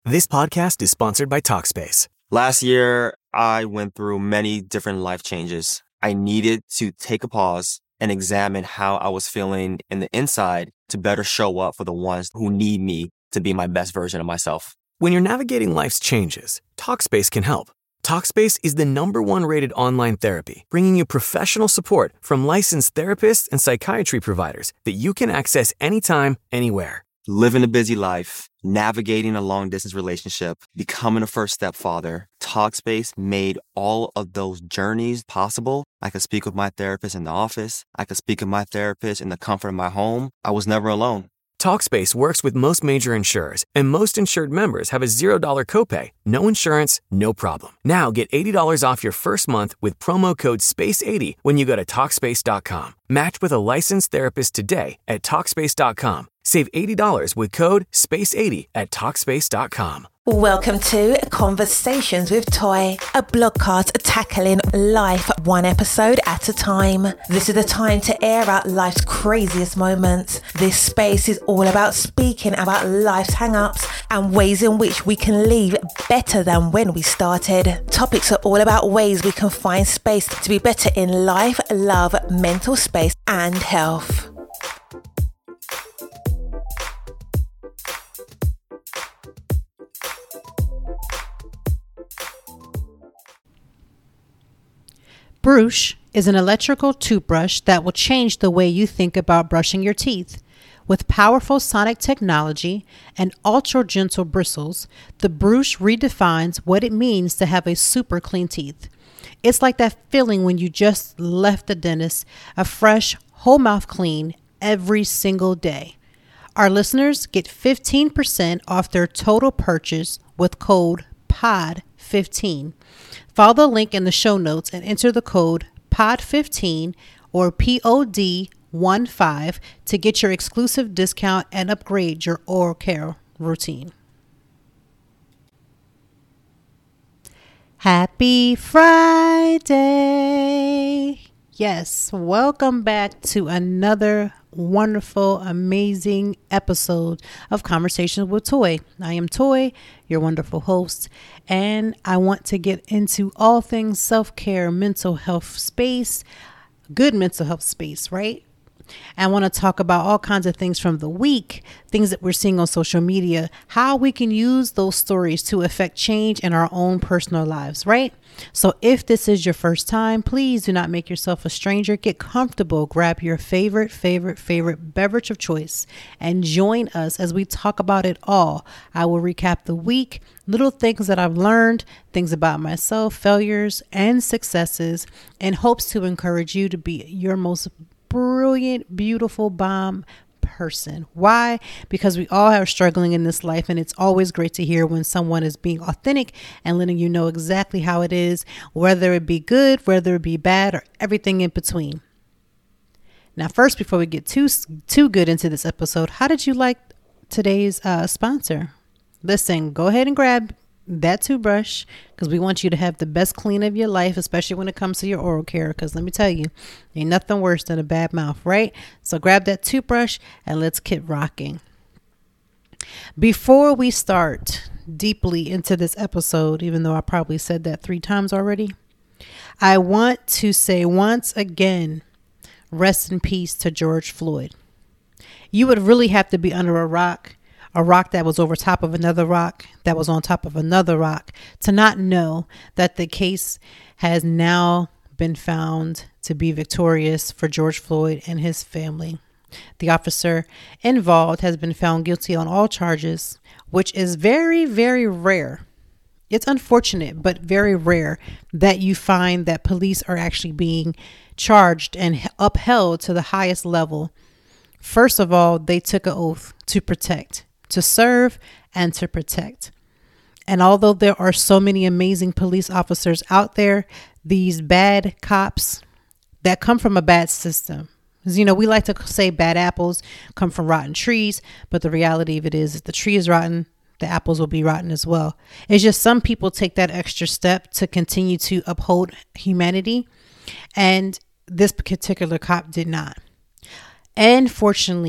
This podcast is sponsored by Talkspace. Last year, I went through many different life changes. I needed to take a pause and examine how I was feeling in the inside to better show up for the ones who need me to be my best version of myself. When you're navigating life's changes, Talkspace can help. Talkspace is the #1 rated online therapy, bringing you professional support from licensed therapists and psychiatry providers that you can access anytime, anywhere. Living a busy life, navigating a long-distance relationship, becoming a first-step father, Talkspace made all of those journeys possible. I could speak with my therapist in the office. I could speak with my therapist in the comfort of my home. I was never alone. Talkspace works with most major insurers, and most insured members have a $0 copay. No insurance, no problem. Now get $80 off your first month with promo code SPACE80 when you go to Talkspace.com. Match with a licensed therapist today at Talkspace.com. Save $80 with code SPACE80 at Talkspace.com. Welcome to Conversations with Toy, a blogcast tackling life one episode at a time. This is the time to air out life's craziest moments. This space is all about speaking about life's hang-ups and ways in which we can leave better than when we started. Topics are all about ways we can find space to be better in life, love, mental space, and health. Brush is an electrical toothbrush that will change the way you think about brushing your teeth. With powerful sonic technology and ultra gentle bristles, the Brush redefines what it means to have a super clean teeth. It's like that feeling when you just left the dentist, a fresh, whole mouth clean every single day. Our listeners get 15% off their total purchase with code POD15. Follow the link in the show notes and enter the code POD15 or POD15 to get your exclusive discount and upgrade your oral care routine. Happy Friday! Yes, welcome back to another wonderful, amazing episode of Conversations with Toy. I am Toy, your wonderful host, and I want to get into all things self-care, mental health space, good mental health space, right? I want to talk about all kinds of things from the week, things that we're seeing on social media, how we can use those stories to affect change in our own personal lives, right? So if this is your first time, please do not make yourself a stranger. Get comfortable, grab your favorite beverage of choice, and join us as we talk about it all. I will recap the week, little things that I've learned, things about myself, failures and successes, in hopes to encourage you to be your most brilliant, beautiful, bomb person. Why? Because we all are struggling in this life, and it's always great to hear when someone is being authentic and letting you know exactly how it is, whether it be good, whether it be bad, or everything in between. Now, first, before we get too good into this episode, how did you like today's sponsor? Listen, go ahead and grab that toothbrush, because we want you to have the best clean of your life, especially when it comes to your oral care, because let me tell you, ain't nothing worse than a bad mouth, right? So grab that toothbrush and let's get rocking. Before we start deeply into this episode, even though I probably said that 3 times already, I want to say once again, rest in peace to George Floyd. You would really have to be under a rock that was over top of another rock, that was on top of another rock, to not know that the case has now been found to be victorious for George Floyd and his family. The officer involved has been found guilty on all charges, which is very, very rare. It's unfortunate, but very rare that you find that police are actually being charged and upheld to the highest level. First of all, they took an oath to protect, to serve, and to protect. And although there are so many amazing police officers out there, these bad cops that come from a bad system, because, you know, we like to say bad apples come from rotten trees, but the reality of it is if the tree is rotten, the apples will be rotten as well. It's just some people take that extra step to continue to uphold humanity, and this particular cop did not. And fortunately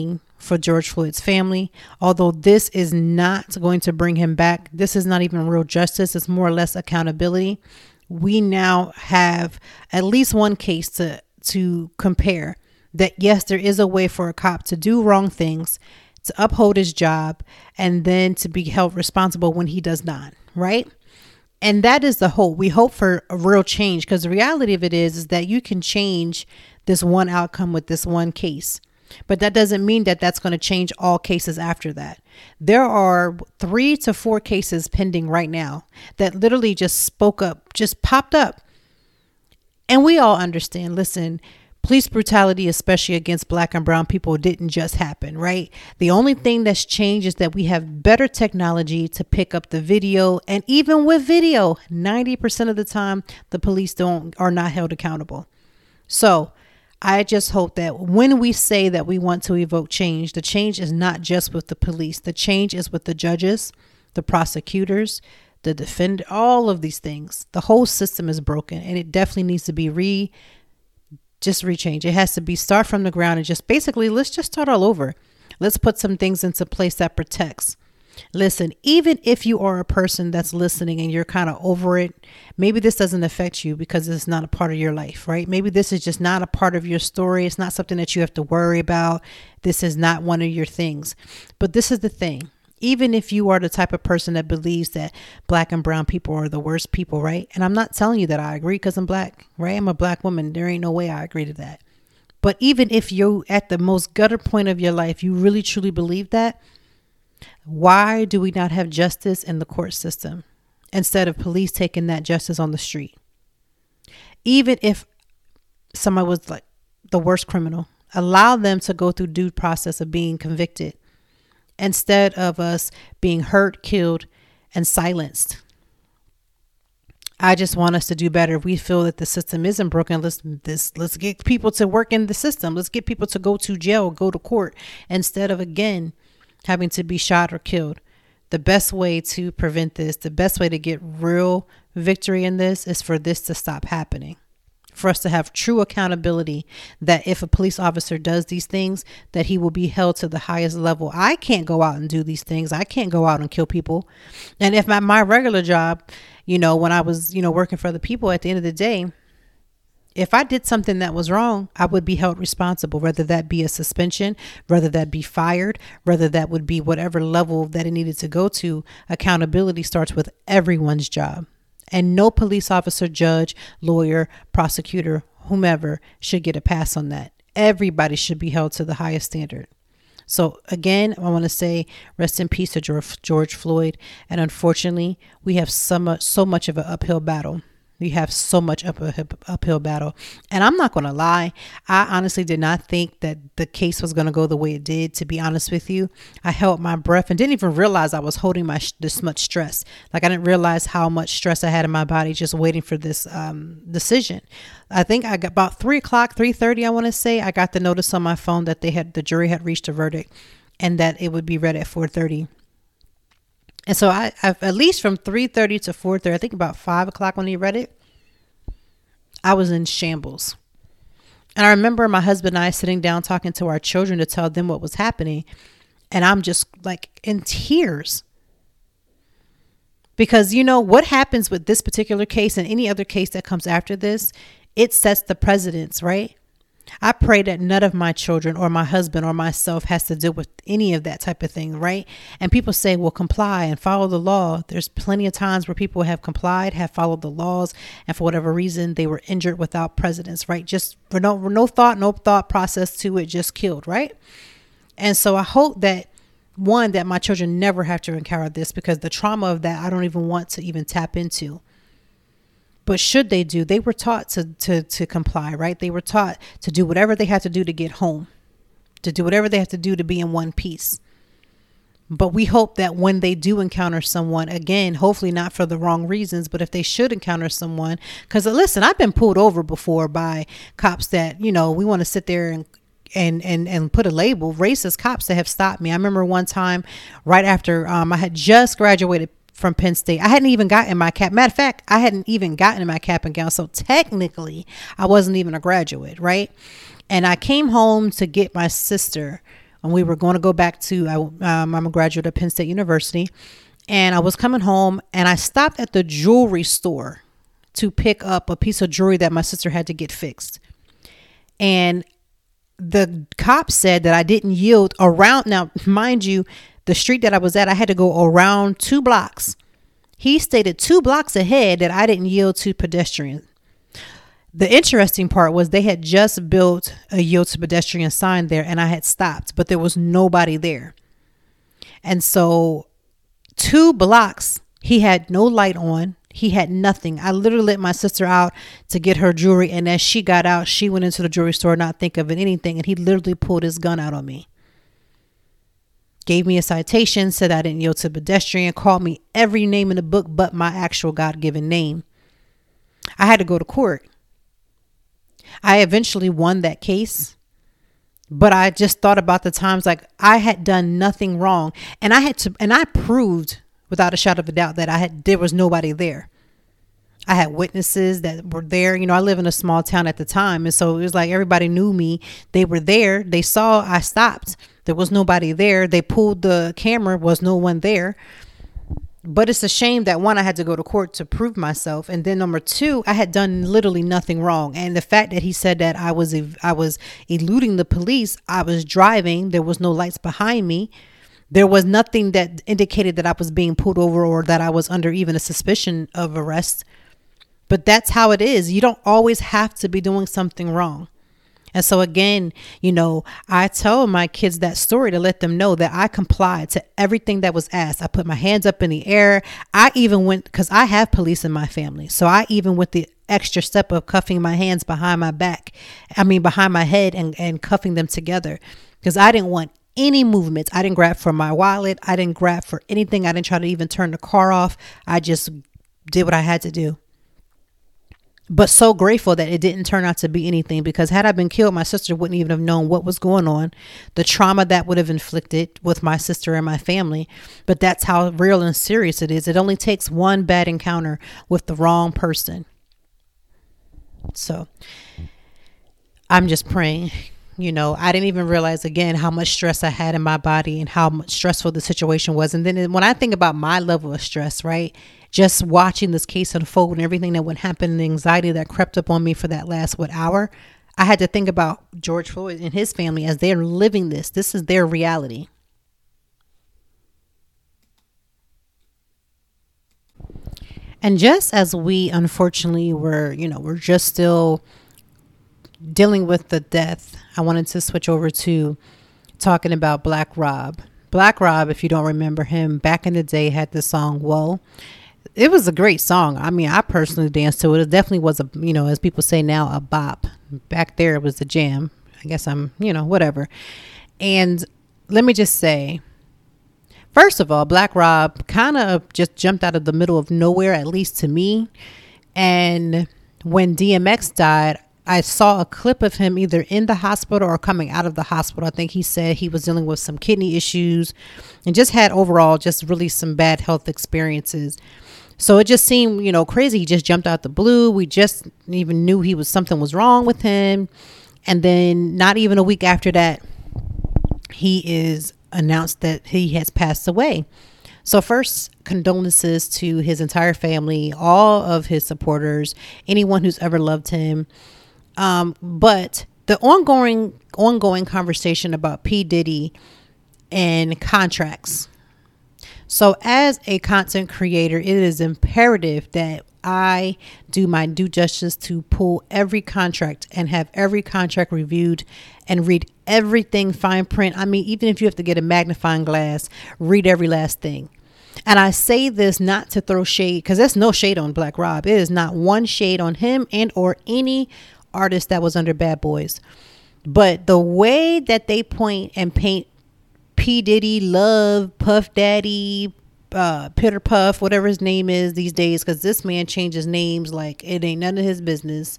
for George Floyd's family. Although this is not going to bring him back, this is not even real justice. It's more or less accountability. We now have at least one case to compare that, yes, there is a way for a cop to do wrong things, to uphold his job, and then to be held responsible when he does not, right? And that is the hope. We hope for a real change, because the reality of it is that you can change this one outcome with this one case. But that doesn't mean that that's going to change all cases after that. There are 3 to 4 cases pending right now that literally just popped up. And we all understand, listen, police brutality, especially against Black and brown people, didn't just happen, right? The only thing that's changed is that we have better technology to pick up the video. And even with video, 90% of the time, the police are not held accountable. So I just hope that when we say that we want to evoke change, the change is not just with the police. The change is with the judges, the prosecutors, the defender, all of these things. The whole system is broken, and it definitely needs to be rechange. It has to be start from the ground and just basically, let's just start all over. Let's put some things into place that protects. Listen, even if you are a person that's listening and you're kind of over it, maybe this doesn't affect you because it's not a part of your life, right? Maybe this is just not a part of your story. It's not something that you have to worry about. This is not one of your things. But this is the thing. Even if you are the type of person that believes that Black and brown people are the worst people, right? And I'm not telling you that I agree because I'm Black, right? I'm a Black woman. There ain't no way I agree to that. But even if you at the most gutter point of your life, you really truly believe that, why do we not have justice in the court system instead of police taking that justice on the street? Even if somebody was like the worst criminal, allow them to go through due process of being convicted instead of us being hurt, killed, and silenced. I just want us to do better. If we feel that the system isn't broken, let's get people to work in the system. Let's get people to go to jail, go to court, instead of, again, having to be shot or killed. The best way to prevent this, the best way to get real victory in this is for this to stop happening. For us to have true accountability, that if a police officer does these things, that he will be held to the highest level. I can't go out and do these things. I can't go out and kill people. And if my regular job, when I was, working for the people, at the end of the day, if I did something that was wrong, I would be held responsible, whether that be a suspension, whether that be fired, whether that would be whatever level that it needed to go to. Accountability starts with everyone's job. And no police officer, judge, lawyer, prosecutor, whomever should get a pass on that. Everybody should be held to the highest standard. So again, I want to say rest in peace to George Floyd. And unfortunately, we have so much of an uphill battle. We have so much uphill battle. And I'm not going to lie. I honestly did not think that the case was going to go the way it did, to be honest with you. I held my breath and didn't even realize I was holding this much stress. Like, I didn't realize how much stress I had in my body just waiting for this decision. I think I got about 3:30, I want to say, I got the notice on my phone that the jury had reached a verdict and that it would be read at 4:30. And so I've at least from 3:30 to 4:30, I think about 5 o'clock when he read it, I was in shambles. And I remember my husband and I sitting down talking to our children to tell them what was happening. And I'm just like in tears. Because what happens with this particular case and any other case that comes after this, it sets the precedents, right? I pray that none of my children or my husband or myself has to deal with any of that type of thing, right? And people say, well, comply and follow the law. There's plenty of times where people have complied, have followed the laws, and for whatever reason, they were injured without precedence, right? Just for no thought process to it, just killed, right? And so I hope that, one, that my children never have to encounter this, because the trauma of that, I don't even want to even tap into. But should they do, they were taught to comply, right? They were taught to do whatever they had to do to get home, to do whatever they have to do to be in one piece. But we hope that when they do encounter someone, again, hopefully not for the wrong reasons, but if they should encounter someone, because listen, I've been pulled over before by cops that, we want to sit there and put a label, racist cops that have stopped me. I remember one time right after I had just graduated from Penn State. I hadn't even gotten my cap. Matter of fact, I hadn't even gotten my cap and gown. So technically I wasn't even a graduate, right? And I came home to get my sister and we were going to go back to, I'm a graduate of Penn State University, and I was coming home and I stopped at the jewelry store to pick up a piece of jewelry that my sister had to get fixed. And the cop said that I didn't yield around. Now, mind you, the street that I was at, I had to go around 2 blocks. He stated 2 blocks ahead that I didn't yield to pedestrians. The interesting part was they had just built a yield to pedestrian sign there, and I had stopped, but there was nobody there. And so 2 blocks, he had no light on. He had nothing. I literally let my sister out to get her jewelry. And as she got out, she went into the jewelry store, not thinking of anything. And he literally pulled his gun out on me. Gave me a citation, said I didn't yield to pedestrian, called me every name in the book but my actual God-given name. I had to go to court. I eventually won that case. But I just thought about the times like I had done nothing wrong. And I proved without a shadow of a doubt that there was nobody there. I had witnesses that were there. You know, I live in a small town at the time. And so it was like everybody knew me. They were there. They saw I stopped. There was nobody there. They pulled the camera, was no one there. But it's a shame that 1, I had to go to court to prove myself. And then number 2, I had done literally nothing wrong. And the fact that he said that I was eluding the police, I was driving. There was no lights behind me. There was nothing that indicated that I was being pulled over or that I was under even a suspicion of arrest. But that's how it is. You don't always have to be doing something wrong. And so again, you know, I tell my kids that story to let them know that I complied to everything that was asked. I put my hands up in the air. I even went, because I have police in my family. So I even went the extra step of cuffing my hands behind my head and cuffing them together, because I didn't want any movements. I didn't grab for my wallet. I didn't grab for anything. I didn't try to even turn the car off. I just did what I had to do. But so grateful that it didn't turn out to be anything, because had I been killed, my sister wouldn't even have known what was going on, the trauma that would have inflicted with my sister and my family. But that's how real and serious it is. It only takes one bad encounter with the wrong person. So I'm just praying. You know, I didn't even realize, again, how much stress I had in my body and how much stressful the situation was. And then when I think about my level of stress, right, just watching this case unfold and everything that would happen and the anxiety that crept up on me for that last hour, I had to think about George Floyd and his family as they're living this. This is their reality. And just as we unfortunately we're just still dealing with the death, I wanted to switch over to talking about Black Rob. Black Rob, if you don't remember him, back in the day had this song, Whoa. It was a great song. I mean, I personally danced to it. It definitely was as people say now, a bop. Back there, it was a jam. I guess whatever. And let me just say, first of all, Black Rob kind of just jumped out of the middle of nowhere, at least to me. And when DMX died, I saw a clip of him either in the hospital or coming out of the hospital. I think he said he was dealing with some kidney issues and just had overall just really some bad health experiences. So it just seemed, crazy. He just jumped out the blue. We just even knew something was wrong with him. And then not even a week after that, he is announced that he has passed away. So first, condolences to his entire family, all of his supporters, anyone who's ever loved him. But the ongoing conversation about P. Diddy and contracts. So as a content creator, it is imperative that I do my due justice to pull every contract and have every contract reviewed and read everything fine print. I mean, even if you have to get a magnifying glass, read every last thing. And I say this not to throw shade, because there's no shade on Black Rob. It is not one shade on him and or any artist that was under Bad Boys. But the way that they point and paint P. Diddy, Love, Puff Daddy, Pitter Puff, whatever his name is these days, because this man changes names like it ain't none of his business.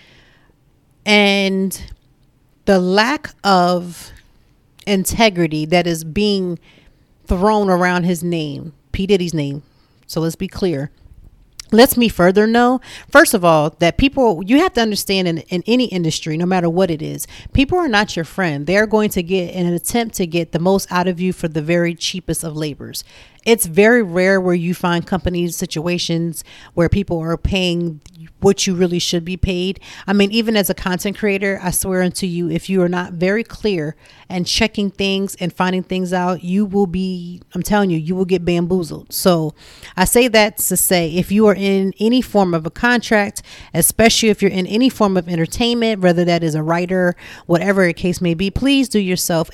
And the lack of integrity that is being thrown around his name, P. Diddy's name. So let's be clear. lets me further know, first of all, that people, you have to understand in any industry, no matter what it is, people are not your friend. They're going to get in an attempt to get the most out of you for the very cheapest of labors. It's very rare where you find companies, situations where people are paying what you really should be paid. I mean, even as a content creator, I swear unto you, if you are not very clear and checking things and finding things out, you will be, I'm telling you, you will get bamboozled. So I say that to say, if you are in any form of a contract, especially if you're in any form of entertainment, whether that is a writer, whatever the case may be, please do yourself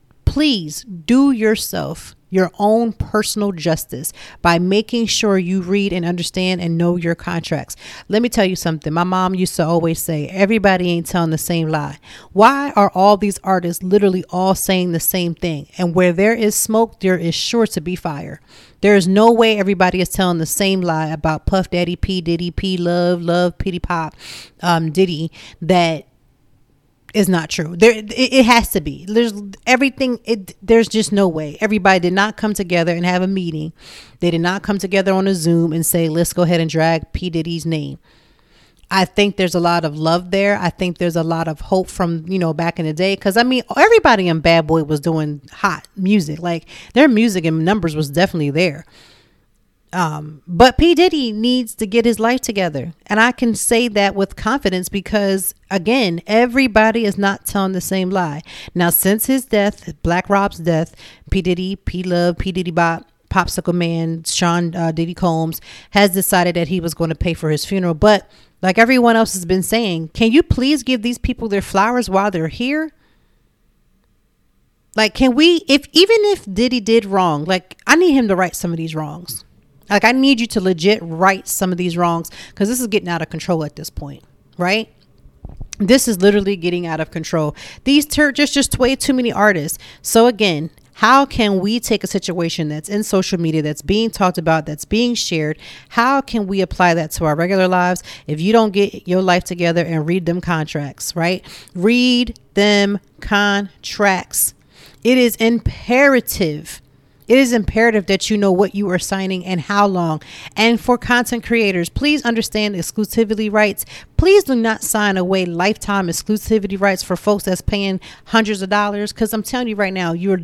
your own personal justice by making sure you read and understand and know your contracts. Let me tell you something. My mom used to always say, everybody ain't telling the same lie. Why are all these artists literally all saying the same thing? And where there is smoke, there is sure to be fire. There is no way everybody is telling the same lie about Puff Daddy, P Diddy, P Love, Pitty Pop, Diddy, that is not true. It has to be. There's just no way. Everybody did not come together and have a meeting. They did not come together on a Zoom and say, let's go ahead and drag P Diddy's name. I think there's a lot of love there. I think there's a lot of hope from, back in the day. Because, I mean, everybody in Bad Boy was doing hot music. Like, their music and numbers was definitely there. But P Diddy needs to get his life together. And I can say that with confidence because, again, everybody is not telling the same lie. Now, since his death, Black Rob's death, P Diddy, P Love, P Diddy Bop, Popsicle Man, Sean Diddy Combs has decided that he was going to pay for his funeral. But like everyone else has been saying, can you please give these people their flowers while they're here? Like, can we, even if Diddy did wrong, like, I need him to right some of these wrongs. Like, I need you to legit right some of these wrongs because this is getting out of control at this point, right? This is literally getting out of control. These just way too many artists. So again, how can we take a situation that's in social media, that's being talked about, that's being shared? How can we apply that to our regular lives if you don't get your life together and read them contracts, right? Read them contracts. It is imperative. It is imperative that you know what you are signing and how long. And for content creators, please understand exclusivity rights. Please do not sign away lifetime exclusivity rights for folks that's paying hundreds of dollars. Because I'm telling you right now, you're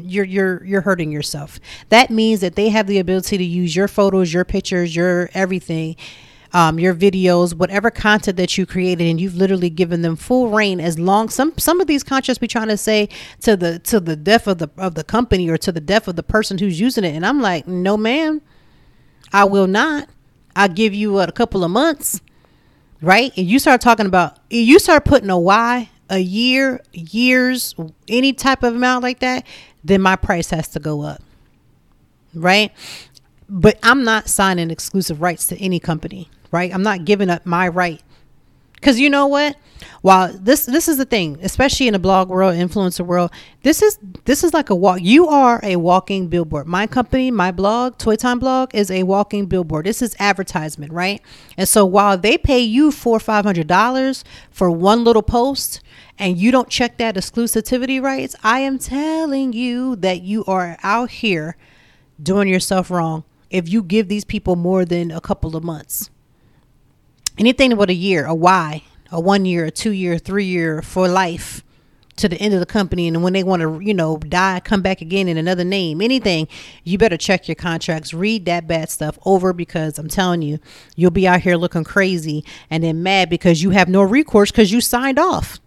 hurting yourself. That means that they have the ability to use your photos, your pictures, your everything, your videos, whatever content that you created, and you've literally given them full reign. As long some of these contracts be trying to say to the death of the company or to the death of the person who's using it, and I'm like, no ma'am, I will not. I'll give you a couple of months, right? And you start putting a Y, a year, years, any type of amount like that, then my price has to go up, right? But I'm not signing exclusive rights to any company, right? I'm not giving up my right. Because you know what? While this is the thing, especially in the blog world, influencer world, this is like a walk. You are a walking billboard. My company, my blog, Toy Time Blog, is a walking billboard. This is advertisement, right? And so while they pay you $400 or $500 for one little post, and you don't check that exclusivity rights, I am telling you that you are out here doing yourself wrong if you give these people more than a couple of months. Anything but a year, a 1 year, a 2 year, 3 year, for life, to the end of the company. And when they want to, die, come back again in another name, anything, you better check your contracts, read that bad stuff over, because I'm telling you, you'll be out here looking crazy and then mad because you have no recourse because you signed off.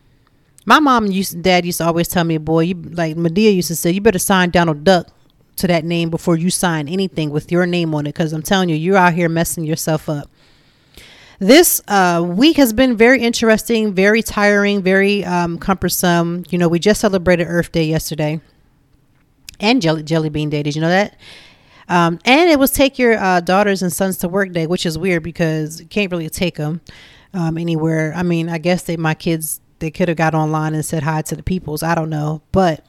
My dad used to always tell me, boy, like Medea used to say, you better sign Donald Duck to that name before you sign anything with your name on it, because I'm telling you, you're out here messing yourself up. This week has been very interesting, very tiring, very cumbersome. We just celebrated Earth Day yesterday and Jelly Bean Day. Did you know that? And it was Take Your Daughters and Sons to Work Day, which is weird because you can't really take them anywhere. I mean, I guess my kids, they could have got online and said hi to the peoples. I don't know. But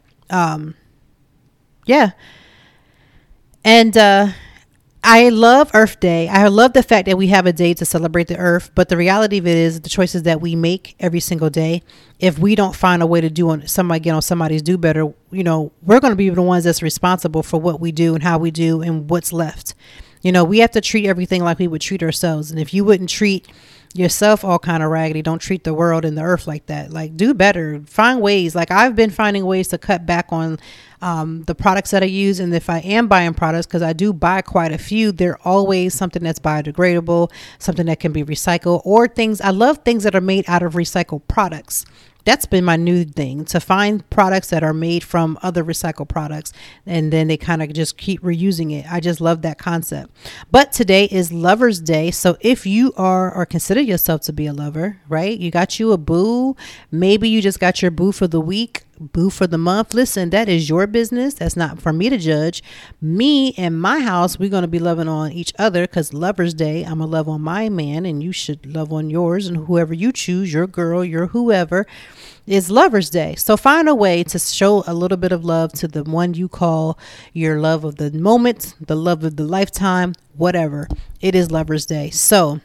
yeah. And I love Earth Day. I love the fact that we have a day to celebrate the earth. But the reality of it is the choices that we make every single day, if we don't find a way to get on somebody's do better, we're going to be the ones that's responsible for what we do and how we do and what's left. You know, we have to treat everything like we would treat ourselves. And if you wouldn't treat yourself all kind of raggedy, don't treat the world and the earth like that. Like, do better. Find ways. Like, I've been finding ways to cut back on the products that I use. And if I am buying products, because I do buy quite a few, they're always something that's biodegradable, something that can be recycled, or things. I love things that are made out of recycled products. That's been my new thing, to find products that are made from other recycled products, and then they kind of just keep reusing it. I just love that concept. But today is Lover's Day. So if you are or consider yourself to be a lover, right? You got you a boo. Maybe you just got your boo for the week, boo for the month. Listen, that is your business. That's not for me to judge. Me and my house, we're going to be loving on each other, because Lover's Day, I'm going to love on my man, and you should love on yours, and whoever you choose, your girl, your whoever. Is Lover's Day. So find a way to show a little bit of love to the one you call your love of the moment, the love of the lifetime, whatever. It is Lover's Day. So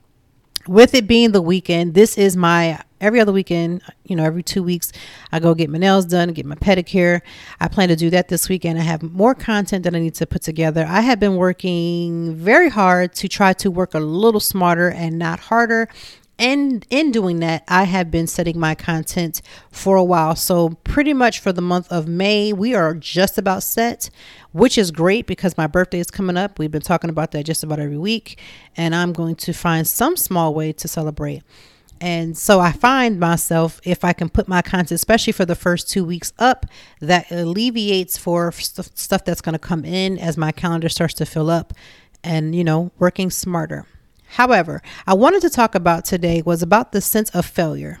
with it being the weekend, this is my every other weekend, you know, every 2 weeks, I go get my nails done, get my pedicure. I plan to do that this weekend. I have more content that I need to put together. I have been working very hard to try to work a little smarter and not harder. And in doing that, I have been setting my content for a while. So pretty much for the month of May, we are just about set, which is great because my birthday is coming up. We've been talking about that just about every week, and I'm going to find some small way to celebrate. And so I find myself, if I can put my content, especially for the first 2 weeks up, that alleviates for stuff that's going to come in as my calendar starts to fill up, and, you know, working smarter. However, I wanted to talk about today was about the sense of failure.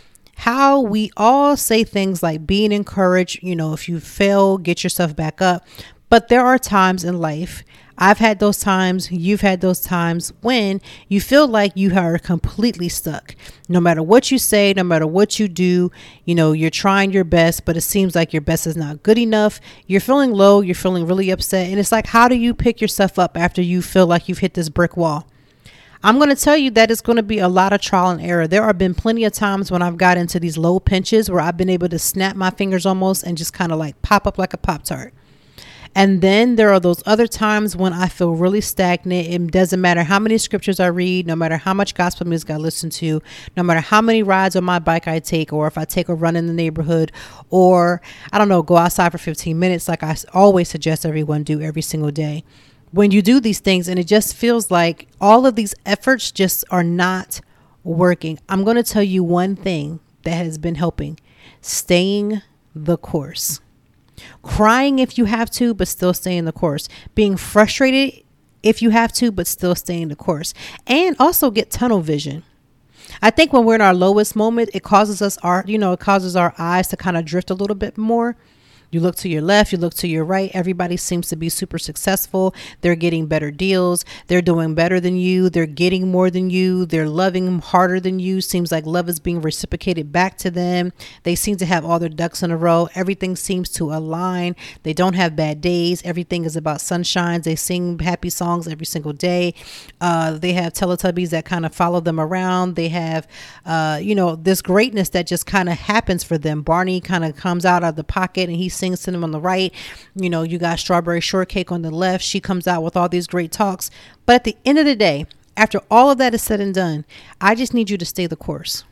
How we all say things like being encouraged, you know, if you fail, get yourself back up. But there are times in life, I've had those times, you've had those times when you feel like you are completely stuck. No matter what you say, no matter what you do, you know, you're trying your best, but it seems like your best is not good enough. You're feeling low, you're feeling really upset. And it's like, how do you pick yourself up after you feel like you've hit this brick wall? I'm going to tell you that it's going to be a lot of trial and error. There have been plenty of times when I've got into these low pinches where I've been able to snap my fingers almost and just kind of like pop up like a Pop-Tart. And then there are those other times when I feel really stagnant. It doesn't matter how many scriptures I read, no matter how much gospel music I listen to, no matter how many rides on my bike I take, or if I take a run in the neighborhood, or I don't know, go outside for 15 minutes like I always suggest everyone do every single day. When you do these things and it just feels like all of these efforts just are not working, I'm going to tell you one thing that has been helping: staying the course. Crying if you have to, but still staying the course. Being frustrated if you have to, but still staying the course. And also get tunnel vision. I think when we're in our lowest moment, it causes our eyes to kind of drift a little bit more. You look to your left, you look to your right. Everybody seems to be super successful. They're getting better deals. They're doing better than you. They're getting more than you. They're loving harder than you. Seems like love is being reciprocated back to them. They seem to have all their ducks in a row. Everything seems to align. They don't have bad days. Everything is about sunshines. They sing happy songs every single day. They have Teletubbies that kind of follow them around. They have, this greatness that just kind of happens for them. Barney kind of comes out of the pocket and he sings to them on the right. You know, you got Strawberry Shortcake on the left. She comes out with all these great talks. But at the end of the day, after all of that is said and done, I just need you to stay the course.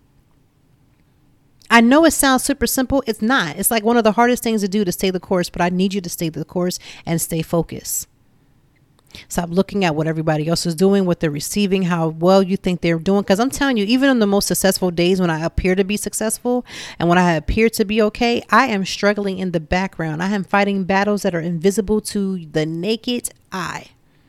I know it sounds super simple. It's not. It's like one of the hardest things to do, to stay the course, but I need you to stay the course and stay focused. Stop looking at what everybody else is doing, what they're receiving, how well you think they're doing. Because I'm telling you, even on the most successful days when I appear to be successful and when I appear to be okay, I am struggling in the background. I am fighting battles that are invisible to the naked eye.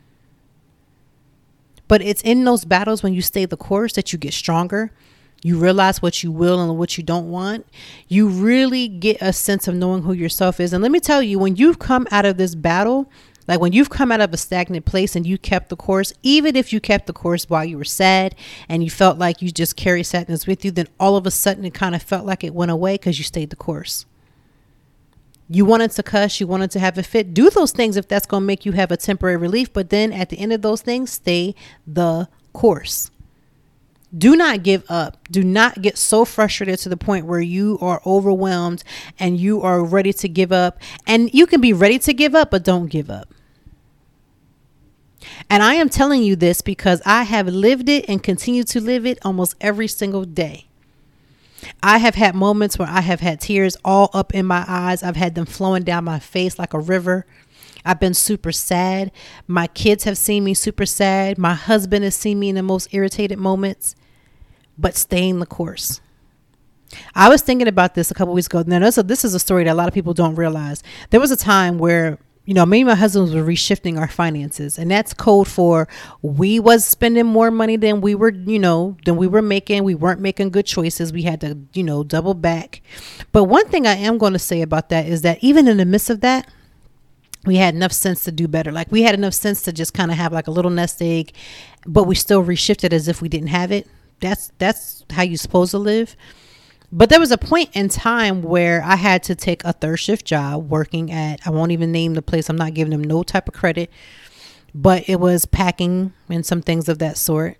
But it's in those battles when you stay the course that you get stronger. You realize what you will and what you don't want. You really get a sense of knowing who yourself is. And let me tell you, when you've come out of this battle, like when you've come out of a stagnant place and you kept the course, even if you kept the course while you were sad and you felt like you just carry sadness with you, then all of a sudden it kind of felt like it went away because you stayed the course. You wanted to cuss, you wanted to have a fit. Do those things if that's going to make you have a temporary relief. But then at the end of those things, stay the course. Do not give up. Do not get so frustrated to the point where you are overwhelmed and you are ready to give up. And you can be ready to give up, but don't give up. And I am telling you this because I have lived it and continue to live it almost every single day. I have had moments where I have had tears all up in my eyes. I've had them flowing down my face like a river. I've been super sad. My kids have seen me super sad. My husband has seen me in the most irritated moments, but staying the course. I was thinking about this a couple weeks ago. Now, this is a story that a lot of people don't realize. There was a time where, me and my husband were reshifting our finances, and that's code for we was spending more money than we were, than we were making. We weren't making good choices. We had to, double back. But one thing I am going to say about that is that even in the midst of that, we had enough sense to do better. Like we had enough sense to just kind of have like a little nest egg, but we still reshifted as if we didn't have it. That's how you're supposed to live. But there was a point in time where I had to take a third shift job working at, I won't even name the place. I'm not giving them no type of credit, but it was packing and some things of that sort.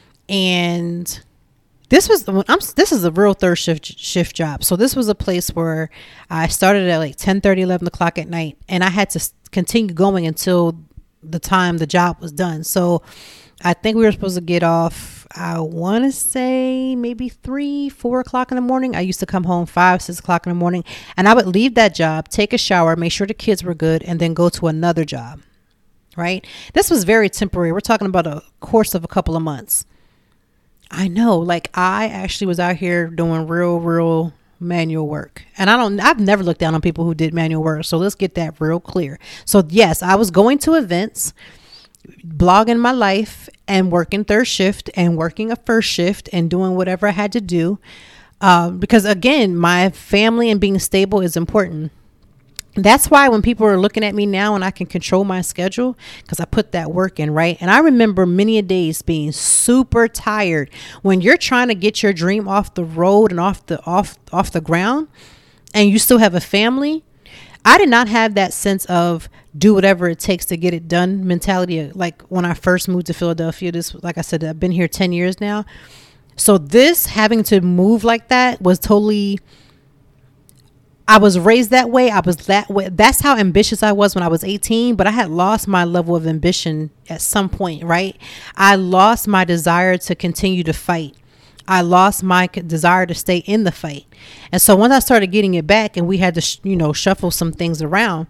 And this is a real third shift job. So this was a place where I started at like 10:30, 11 o'clock at night, and I had to continue going until the time the job was done. So I think we were supposed to get off, I want to say maybe 3, 4 o'clock in the morning. I used to come home 5, 6 o'clock in the morning, and I would leave that job, take a shower, make sure the kids were good, and then go to another job, right? This was very temporary. We're talking about a course of a couple of months. I know, like I actually was out here doing real manual work, and I've never looked down on people who did manual work. So let's get that real clear. So yes, I was going to events, blogging my life, and working third shift and working a first shift and doing whatever I had to do. Because again, my family and being stable is important. That's why when people are looking at me now and I can control my schedule, because I put that work in, right? And I remember many a days being super tired when you're trying to get your dream off the road and off the ground, and you still have a family. I did not have that sense of do whatever it takes to get it done mentality. Like when I first moved to Philadelphia, like I said, I've been here 10 years now. So this having to move like that was totally, I was raised that way. I was that way. That's how ambitious I was when I was 18, but I had lost my level of ambition at some point, right? I lost my desire to continue to fight. I lost my desire to stay in the fight. And so once I started getting it back and we had to, shuffle some things around,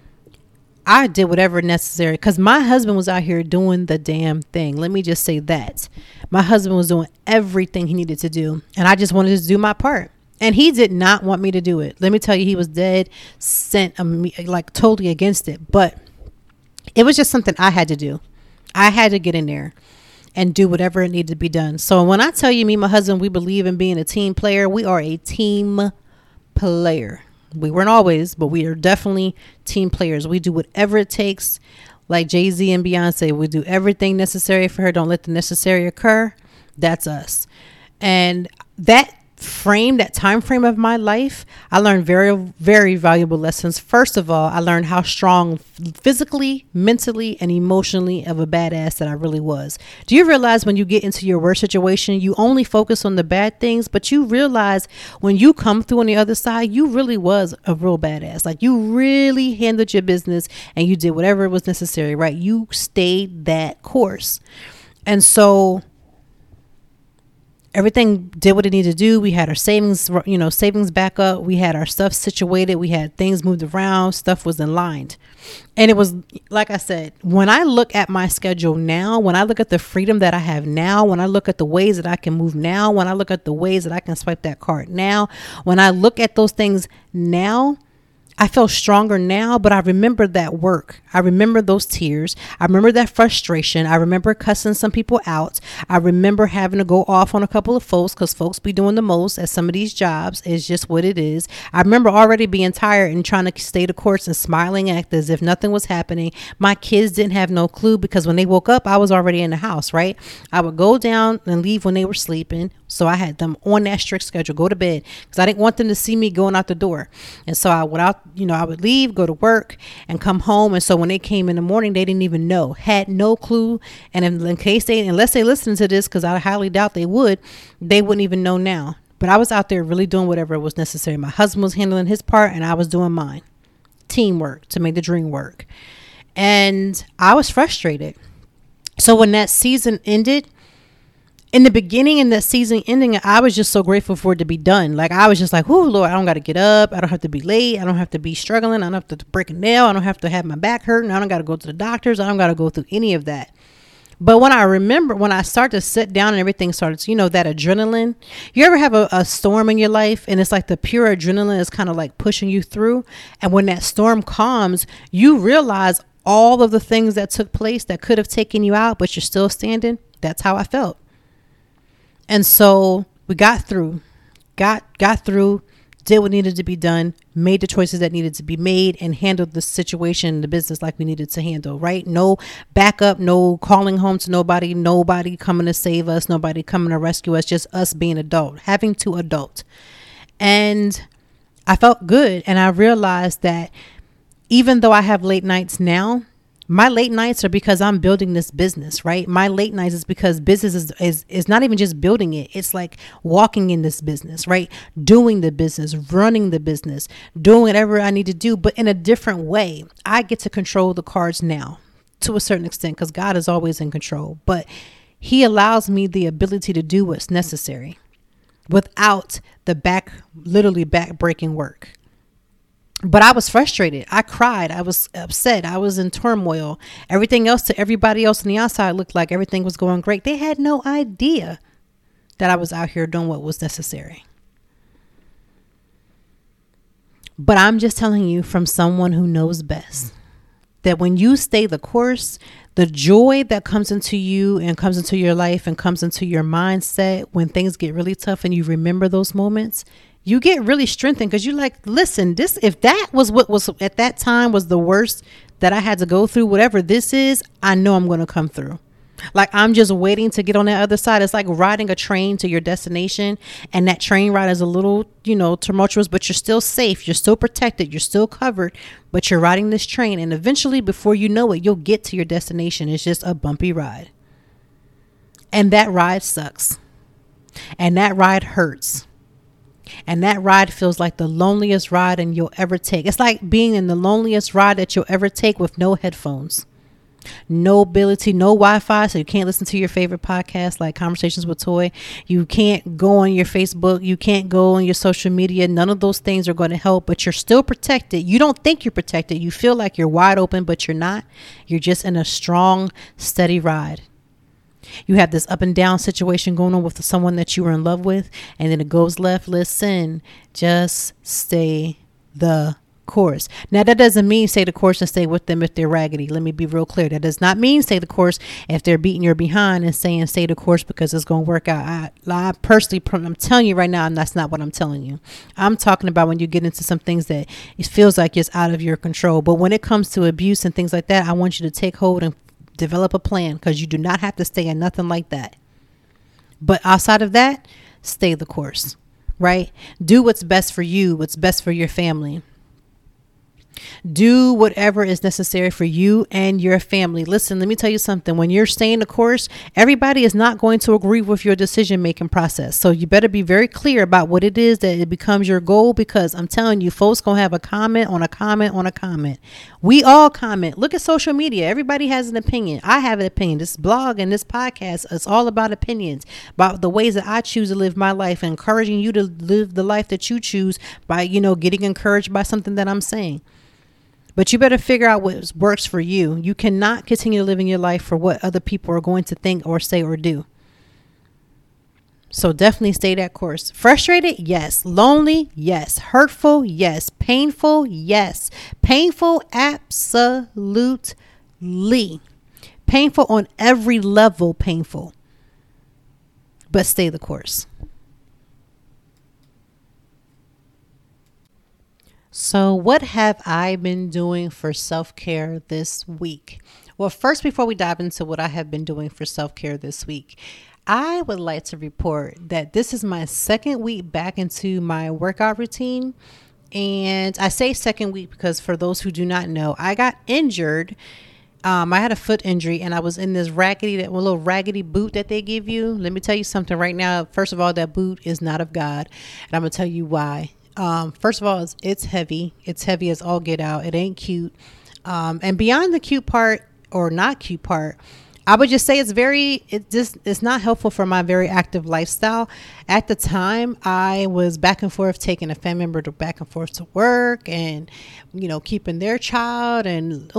I did whatever necessary because my husband was out here doing the damn thing. Let me just say that. My husband was doing everything he needed to do, and I just wanted to do my part. And he did not want me to do it. Let me tell you, he was dead set, like totally against it. But it was just something I had to do. I had to get in there and do whatever it needed to be done. So when I tell you, me and my husband, we believe in being a team player. We are a team player. We weren't always, but we are definitely team players. We do whatever it takes. Like Jay-Z and Beyonce, we do everything necessary for her. Don't let the necessary occur. That's us. And that time frame of my life, I learned very, very valuable lessons. First of all, I learned how strong physically, mentally, and emotionally of a badass that I really was. Do you realize when you get into your worst situation, you only focus on the bad things, but you realize when you come through on the other side, you really was a real badass. Like you really handled your business and you did whatever was necessary, right? You stayed that course. And everything did what it needed to do. We had our savings back up. We had our stuff situated. We had things moved around. Stuff was in line. And it was, like I said, when I look at my schedule now, when I look at the freedom that I have now, when I look at the ways that I can move now, when I look at the ways that I can swipe that card now, when I look at those things now, I feel stronger now, but I remember that work. I remember those tears. I remember that frustration. I remember cussing some people out. I remember having to go off on a couple of folks because folks be doing the most at some of these jobs. It's just what it is. I remember already being tired and trying to stay the course and smiling, act as if nothing was happening. My kids didn't have no clue because when they woke up, I was already in the house, right? I would go down and leave when they were sleeping. So I had them on that strict schedule, go to bed, because I didn't want them to see me going out the door. And so I would leave, go to work, and come home. And so when they came in the morning, they didn't even know, had no clue. And unless they listen to this, because I highly doubt they wouldn't even know now. But I was out there really doing whatever was necessary. My husband was handling his part and I was doing mine. Teamwork to make the dream work. And I was frustrated. So when that season ended, in the beginning and that season ending, I was just so grateful for it to be done. Like, I was just like, oh, Lord, I don't got to get up. I don't have to be late. I don't have to be struggling. I don't have to break a nail. I don't have to have my back hurting. I don't got to go to the doctors. I don't got to go through any of that. But when I start to sit down and everything starts, that adrenaline, you ever have a storm in your life and it's like the pure adrenaline is kind of like pushing you through. And when that storm calms, you realize all of the things that took place that could have taken you out, but you're still standing. That's how I felt. And so we got through, did what needed to be done, made the choices that needed to be made, and handled the situation, the business like we needed to handle, right? No backup, no calling home to nobody coming to save us, nobody coming to rescue us, just us being having to adult. And I felt good. And I realized that even though I have late nights now, my late nights are because I'm building this business, right? My late nights is because business is not even just building it. It's like walking in this business, right? Doing the business, running the business, doing whatever I need to do, but in a different way. I get to control the cards now to a certain extent because God is always in control, but he allows me the ability to do what's necessary without the literally back-breaking work. But I was frustrated. I cried. I was upset. I was in turmoil. Everything else to everybody else on the outside looked like everything was going great. They had no idea that I was out here doing what was necessary. But I'm just telling you from someone who knows best that when you stay the course, the joy that comes into you and comes into your life and comes into your mindset when things get really tough and you remember those moments, you get really strengthened because you're like, listen, if that was what was at that time was the worst that I had to go through, whatever this is, I know I'm going to come through. Like, I'm just waiting to get on the other side. It's like riding a train to your destination, and that train ride is a little, tumultuous, but you're still safe. You're still protected. You're still covered, but you're riding this train. And eventually, before you know it, you'll get to your destination. It's just a bumpy ride. And that ride sucks. And that ride hurts. And that ride feels like the loneliest ride you'll ever take. It's like being in the loneliest ride that you'll ever take with no headphones, no ability, no Wi-Fi. So you can't listen to your favorite podcast like Conversations with Toy. You can't go on your Facebook. You can't go on your social media. None of those things are going to help, but you're still protected. You don't think you're protected. You feel like you're wide open, but you're not. You're just in a strong, steady ride. You have this up and down situation going on with someone that you were in love with, and then it goes left. Listen, just stay the course. Now, that doesn't mean stay the course and stay with them if they're raggedy. Let me be real clear. That does not mean stay the course if they're beating your behind and saying stay the course because it's going to work out. I personally, I'm telling you right now, and that's not what I'm telling you. I'm talking about when you get into some things that it feels like it's out of your control. But when it comes to abuse and things like that, I want you to take hold and develop a plan, because you do not have to stay in nothing like that. But outside of that, stay the course, right? Do what's best for you, what's best for your family. Do whatever is necessary for you and your family. Listen, let me tell you something. When you're staying the course, everybody is not going to agree with your decision-making process. So you better be very clear about what it is that it becomes your goal, because I'm telling you, folks going to have a comment on a comment on a comment. We all comment. Look at social media. Everybody has an opinion. I have an opinion. This blog and this podcast is all about opinions, about the ways that I choose to live my life, and encouraging you to live the life that you choose by, getting encouraged by something that I'm saying. But you better figure out what works for you. You cannot continue living your life for what other people are going to think or say or do. So definitely stay that course. Frustrated? Yes. Lonely? Yes. Hurtful? Yes. Painful? Yes. Painful? Absolutely. Painful on every level, painful. But stay the course. So what have I been doing for self-care this week? Well, first, before we dive into what I have been doing for self-care this week, I would like to report that this is my second week back into my workout routine. And I say second week because for those who do not know, I got injured. I had a foot injury, and I was in this little raggedy boot that they give you. Let me tell you something right now. First of all, that boot is not of God, and I'm going to tell you why. First of all, it's heavy. It's heavy as all get out. It ain't cute. And beyond the cute part or not cute part, I would just say it's not helpful for my very active lifestyle. At the time, I was back and forth taking a family member back and forth to work and, keeping their child. And,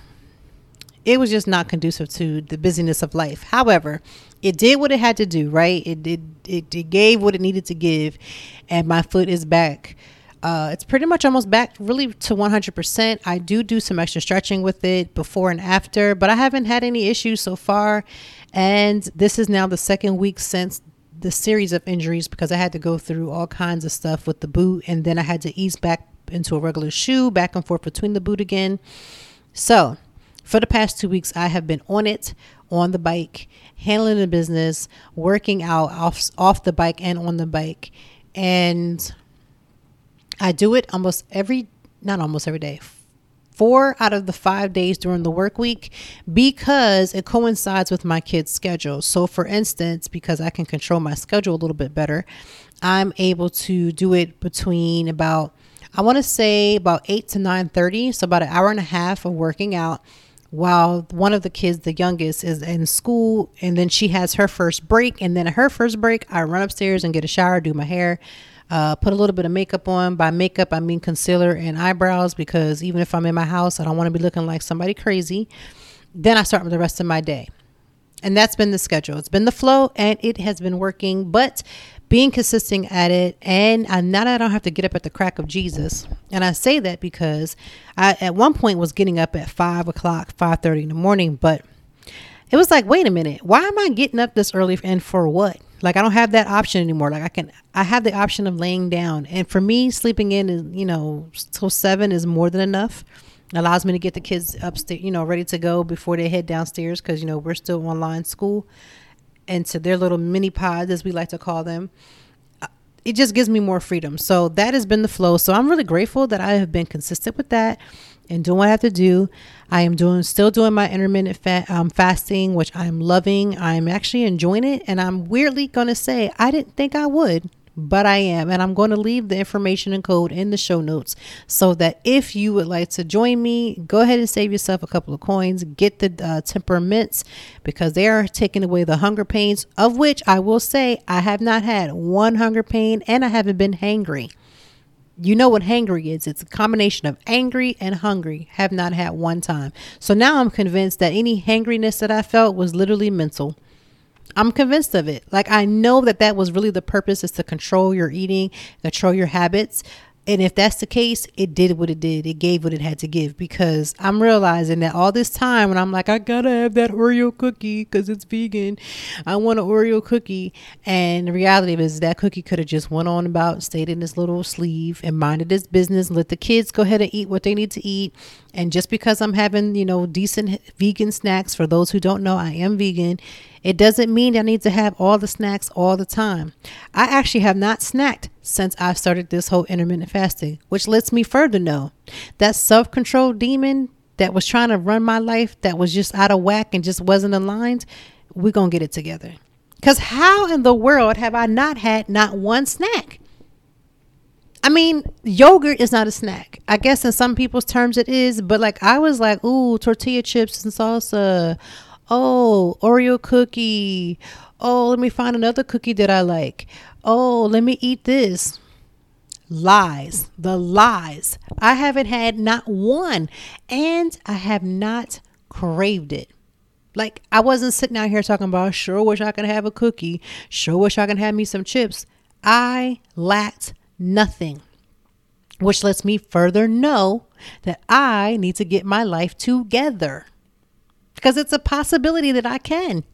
it was just not conducive to the busyness of life. However, it did what it had to do, right? It gave what it needed to give. And my foot is back. It's pretty much almost back really to 100%. I do some extra stretching with it before and after, but I haven't had any issues so far. And this is now the second week since the series of injuries, because I had to go through all kinds of stuff with the boot. And then I had to ease back into a regular shoe, back and forth between the boot again. So for the past 2 weeks, I have been on the bike, handling the business, working out off the bike and on the bike. And I do it not almost every day, 4 out of the 5 days during the work week, because it coincides with my kids' schedule. So for instance, because I can control my schedule a little bit better, I'm able to do it between about 8 to 9:30. So about an hour and a half of working out while one of the kids, the youngest, is in school. And then she has her first break. And then at her first break, I run upstairs and get a shower, do my hair, put a little bit of makeup on. By makeup, I mean concealer and eyebrows, because even if I'm in my house, I don't want to be looking like somebody crazy. Then I start with the rest of my day. And that's been the schedule. It's been the flow, and it has been working, but being consistent at it. And now that I don't have to get up at the crack of Jesus. And I say that because I, at one point, was getting up at 5 o'clock, 5:30 in the morning, but it was like, wait a minute, why am I getting up this early and for what? Like, I don't have that option anymore. Like, I have the option of laying down. And for me, sleeping in is, till 7 is more than enough. It allows me to get the kids upstairs, ready to go before they head downstairs. Cause we're still online school, and to their little mini pods, as we like to call them. It just gives me more freedom. So that has been the flow. So I'm really grateful that I have been consistent with that and doing what I have to do. I am still doing my intermittent fasting, which I'm loving. I'm actually enjoying it. And I'm weirdly going to say, I didn't think I would, but I am. And I'm going to leave the information and code in the show notes, so that if you would like to join me, go ahead and save yourself a couple of coins. Get the temperaments, because they are taking away the hunger pains, of which I will say I have not had one hunger pain, and I haven't been hangry. You know what hangry is. It's a combination of angry and hungry. Have not had one time. So now I'm convinced that any hangriness that I felt was literally mental. I'm convinced of it. Like, I know that was really the purpose, is to control your eating, control your habits. And if that's the case, it did what it did. It gave what it had to give, because I'm realizing that all this time when I'm like, I gotta have that Oreo cookie because it's vegan. I want an Oreo cookie. And the reality is that cookie could have just went on about, stayed in this little sleeve and minded its business, let the kids go ahead and eat what they need to eat. And just because I'm having, decent vegan snacks, for those who don't know, I am vegan. It doesn't mean I need to have all the snacks all the time. I actually have not snacked since I've started this whole intermittent fasting, which lets me further know that self-control demon that was trying to run my life, that was just out of whack and just wasn't aligned, we're going to get it together. Because how in the world have I not had not one snack? I mean, yogurt is not a snack. I guess in some people's terms it is, but like, I was like, ooh, tortilla chips and salsa. Oh, Oreo cookie. Oh, let me find another cookie that I like. Oh, let me eat this. Lies. The lies. I haven't had not one, and I have not craved it. Like, I wasn't sitting out here talking about, sure wish I could have a cookie. Sure wish I could have me some chips. I lacked nothing, which lets me further know that I need to get my life together, because it's a possibility that I can.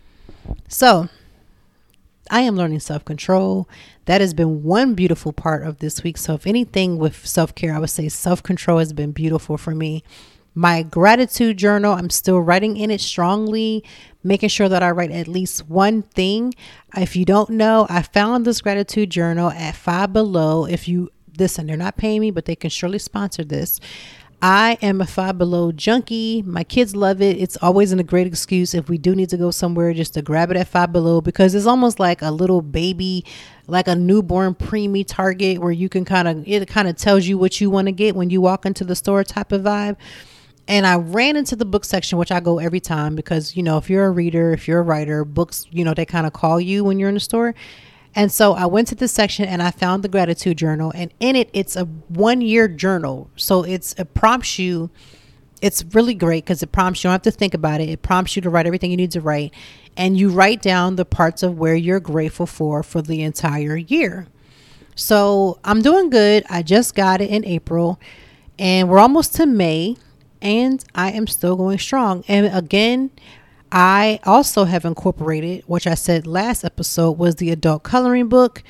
So I am learning self-control. That has been one beautiful part of this week. So if anything with self-care, I would say self-control has been beautiful for me. My gratitude journal, I'm still writing in it strongly, making sure that I write at least one thing. If you don't know, I found this gratitude journal at Five Below. If you listen, they're not paying me, but they can surely sponsor this. I am a Five Below junkie. My kids love it. It's always a great excuse if we do need to go somewhere, just to grab it at Five Below, because it's almost like a little baby, like a newborn preemie Target, where you can it kind of tells you what you want to get when you walk into the store type of vibe. And I ran into the book section, which I go every time because, you know, if you're a reader, if you're a writer, books, you know, they kind of call you when you're in the store. And so I went to this section and I found the gratitude journal, and in it, it's a 1-year journal. So it prompts you. It's really great because it prompts you. You don't have to think about it. It prompts you to write everything you need to write, and you write down the parts of where you're grateful for the entire year. So I'm doing good. I just got it in April, and we're almost to May. And I am still going strong. And again, I also have incorporated, which I said last episode was the adult coloring book.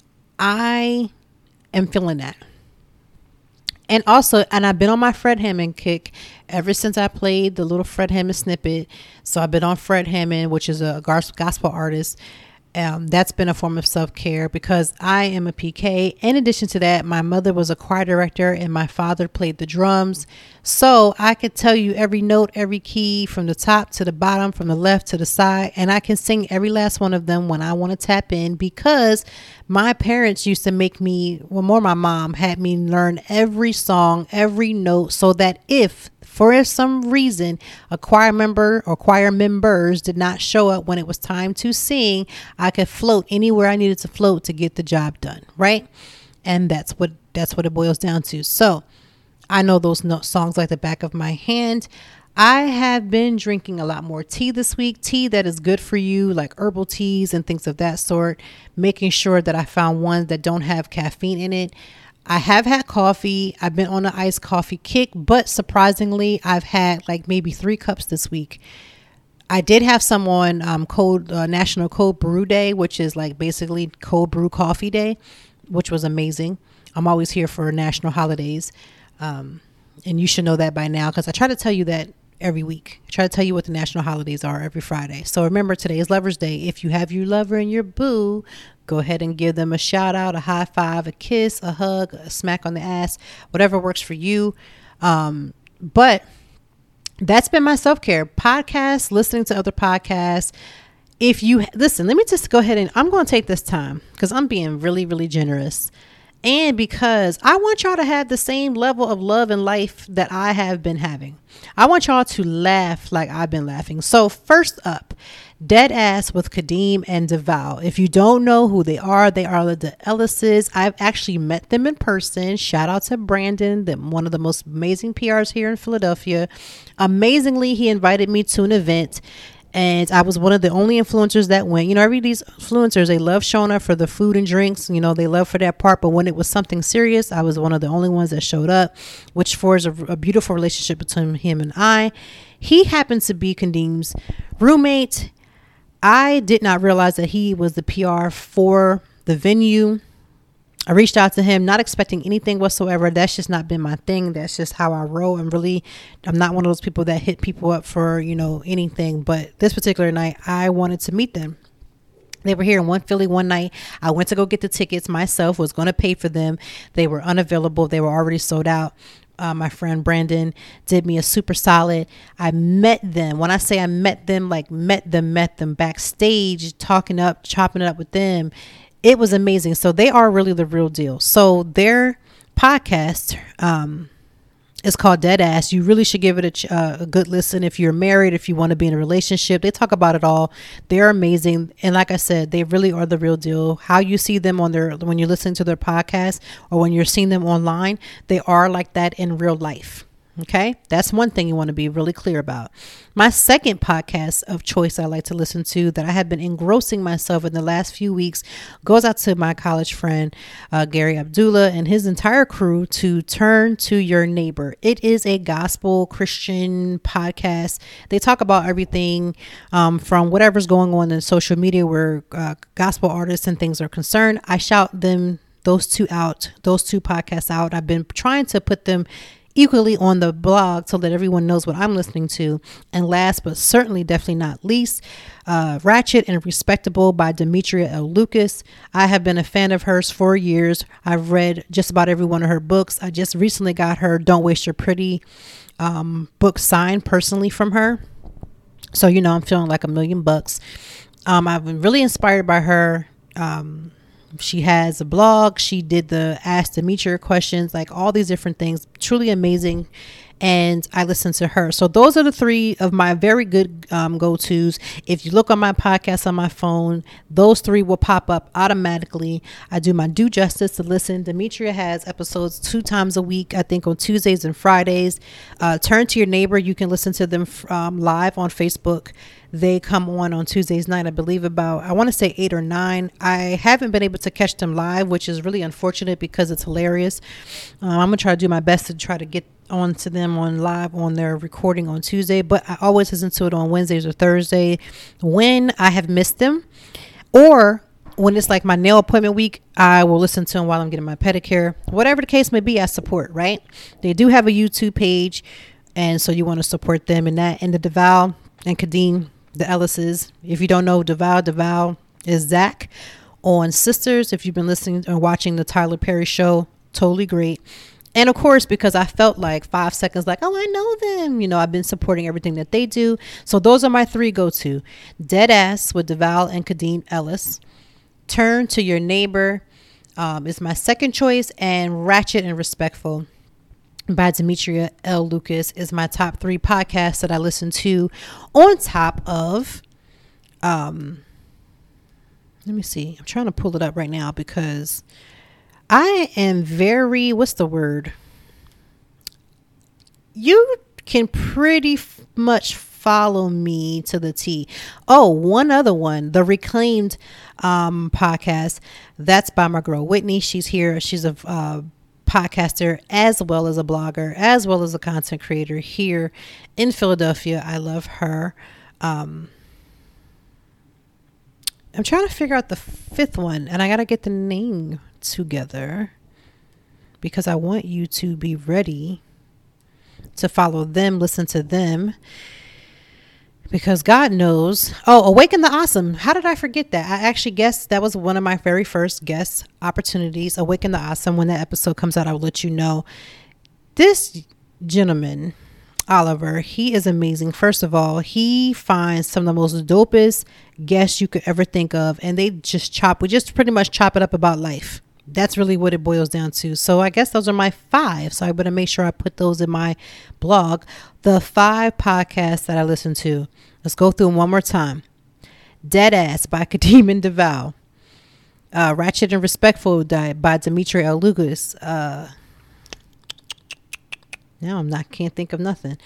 I am feeling that. And I've been on my Fred Hammond kick ever since I played the little Fred Hammond snippet. So I've been on Fred Hammond, which is a gospel artist. That's been a form of self-care because I am a PK. In addition to that, my mother was a choir director and my father played the drums. So I could tell you every note, every key from the top to the bottom, from the left to the side. And I can sing every last one of them when I want to tap in because my parents used to make me, well, more my mom had me learn every song, every note, so that if for some reason a choir member or choir members did not show up when it was time to sing, I could float anywhere I needed to float to get the job done, right? And that's what it boils down to. So I know those songs like the back of my hand. I have been drinking a lot more tea this week, tea that is good for you, like herbal teas and things of that sort, making sure that I found ones that don't have caffeine in it. I have had coffee. I've been on an iced coffee kick, but surprisingly, I've had like maybe 3 cups this week. I did have some on National Cold Brew Day, which is like basically cold brew coffee day, which was amazing. I'm always here for national holidays. And you should know that by now because I try to tell you that every week. I try to tell you what the national holidays are every Friday. So remember, today is Lover's Day. If you have your lover and your boo, go ahead and give them a shout out, a high five, a kiss, a hug, a smack on the ass, whatever works for you. But that's been my self-care. Podcasts, listening to other podcasts. If you listen, let me just go ahead and I'm going to take this time because I'm being really, really generous. And because I want y'all to have the same level of love and life that I have been having. I want y'all to laugh like I've been laughing. So first up, Dead Ass with Kadeem and DeVal. If you don't know who they are the Ellises. I've actually met them in person. Shout out to Brandon, one of the most amazing PRs here in Philadelphia. Amazingly, he invited me to an event. And I was one of the only influencers that went. You know, these influencers, they love showing up for the food and drinks. You know, they love for that part. But when it was something serious, I was one of the only ones that showed up, which forged a beautiful relationship between him and I. He happened to be Kadeem's roommate. I did not realize that he was the PR for the venue. I reached out to him, not expecting anything whatsoever. That's just not been my thing. That's just how I roll. I'm not one of those people that hit people up for, you know, anything. But this particular night, I wanted to meet them. They were here in Philly one night. I went to go get the tickets myself, was going to pay for them. They were unavailable. They were already sold out. My friend Brandon did me a super solid. I met them. When I say I met them, like met them backstage, chopping it up with them. It was amazing. So they are really the real deal. So their podcast is called Dead Ass. You really should give it a good listen if you're married, if you want to be in a relationship. They talk about it all. They're amazing. And like I said, they really are the real deal. How you see them when you're listening to their podcast or when you're seeing them online, they are like that in real life. Okay, that's one thing you want to be really clear about. My second podcast of choice I like to listen to that I have been engrossing myself in the last few weeks goes out to my college friend, Gary Abdullah, and his entire crew, to Turn to Your Neighbor. It is a gospel Christian podcast. They talk about everything from whatever's going on in social media where gospel artists and things are concerned. I shout those two podcasts out. I've been trying to put them equally on the blog so that everyone knows what I'm listening to. And last but certainly definitely not least, Ratchet and Respectable by Demetria L. Lucas. I have been a fan of hers for years. I've read just about every one of her books. I just recently got her Don't Waste Your Pretty book signed personally from her. So, you know, I'm feeling like $1 million. I've been really inspired by her. She has a blog. She did the Ask Demetria questions, like all these different things. Truly amazing. and I listen to her. So those are the three of my very good go-tos. If you look on my podcast on my phone, those three will pop up automatically. I do my due justice to listen. Demetria has episodes 2 times a week, I think on Tuesdays and Fridays. Turn to Your Neighbor. You can listen to them live on Facebook. They come on Tuesdays night, I believe about, I want to say 8 or 9. I haven't been able to catch them live, which is really unfortunate because it's hilarious. I'm going to try to do my best to try to get on to them on live on their recording on Tuesday, but I always listen to it on Wednesdays or Thursday when I have missed them, or when it's like my nail appointment week, I will listen to them while I'm getting my pedicure. Whatever the case may be, I support, right? They do have a YouTube page, and so you want to support them in that. And the DeVal and Kadeen, the Ellises. If you don't know DeVal is Zach on Sisters. If you've been listening or watching the Tyler Perry show, totally great. And of course, because I felt like 5 seconds like, oh, I know them. You know, I've been supporting everything that they do. So those are my 3 go-to. Dead Ass with DeVal and Kadeen Ellis. Turn to Your Neighbor is my second choice. And Ratchet and Respectful by Demetria L. Lucas is my top 3 podcasts that I listen to, on top of let me see, I'm trying to pull it up right now because I am very, what's the word, you can pretty much follow me to the T. Oh, one other one, the Reclaimed podcast, that's by my girl Whitney. She's here. She's a podcaster as well as a blogger as well as a content creator here in Philadelphia. I love her. I'm trying to figure out the 5th one, and I gotta get the name together because I want you to be ready to follow them, listen to them, because God knows. Oh, Awaken the Awesome. How did I forget that? I actually guessed that was one of my very first guest opportunities. Awaken the Awesome. When that episode comes out, I'll let you know. This gentleman, Oliver, he is amazing. First of all, he finds some of the most dopest guests you could ever think of, and we just pretty much chop it up about life. That's really what it boils down to. So I guess those are my 5. So I better make sure I put those in my blog. The 5 podcasts that I listen to. Let's go through them one more time. Dead Ass by Kadeen and DeVal. Ratchet and Respectful by Demetria L. Lucas. Now can't think of nothing.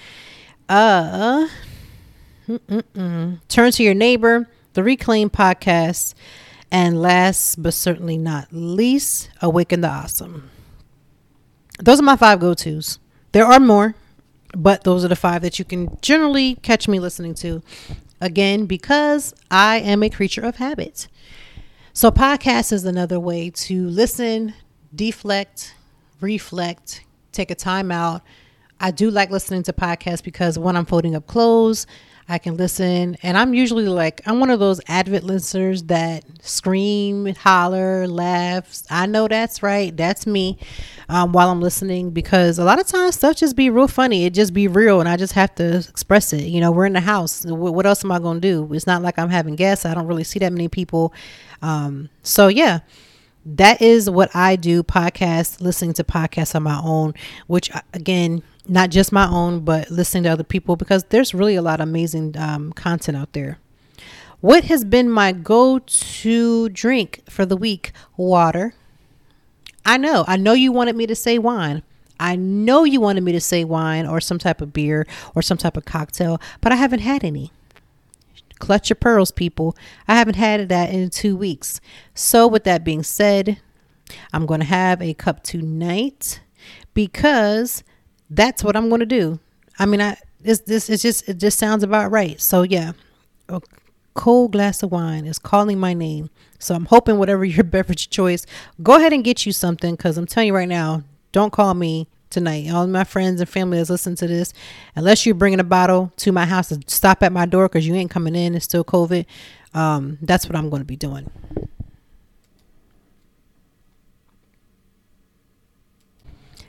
Turn to Your Neighbor, the Reclaim podcast, and last but certainly not least, Awaken the Awesome. Those are my 5 go-tos. There are more, but those are the 5 that you can generally catch me listening to. Again, because I am a creature of habit. So podcast is another way to listen, deflect, reflect, take a time out. I do like listening to podcasts because when I'm folding up clothes, I can listen, and I'm usually I'm one of those avid listeners that scream, holler, laughs. I know that's right. That's me while I'm listening, because a lot of times stuff just be real funny. It just be real, and I just have to express it. You know, we're in the house. What else am I going to do? It's not like I'm having guests. I don't really see that many people. So yeah, that is what I do. Podcasts, listening to podcasts on my own, which again, not just my own, but listening to other people, because there's really a lot of amazing content out there. What has been my go-to drink for the week? Water. I know you wanted me to say wine. I know you wanted me to say wine or some type of beer or some type of cocktail, but I haven't had any. Clutch your pearls, people. I haven't had that in 2 weeks. So with that being said, I'm going to have a cup tonight because that's what I'm going to do. I mean, it just sounds about right. So yeah, a cold glass of wine is calling my name. So I'm hoping whatever your beverage choice, go ahead and get you something, because I'm telling you right now, don't call me tonight. All my friends and family that's listening to this, unless you're bringing a bottle to my house to stop at my door because you ain't coming in, it's still COVID. That's what I'm going to be doing.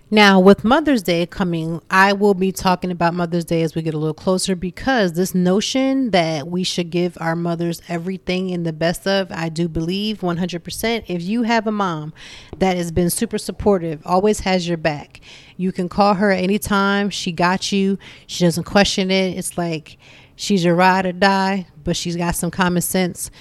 Now, with Mother's Day coming, I will be talking about Mother's Day as we get a little closer, because this notion that we should give our mothers everything and the best of, I do believe 100%. If you have a mom that has been super supportive, always has your back, you can call her anytime. She got you. She doesn't question it. It's like she's your ride or die, but she's got some common sense.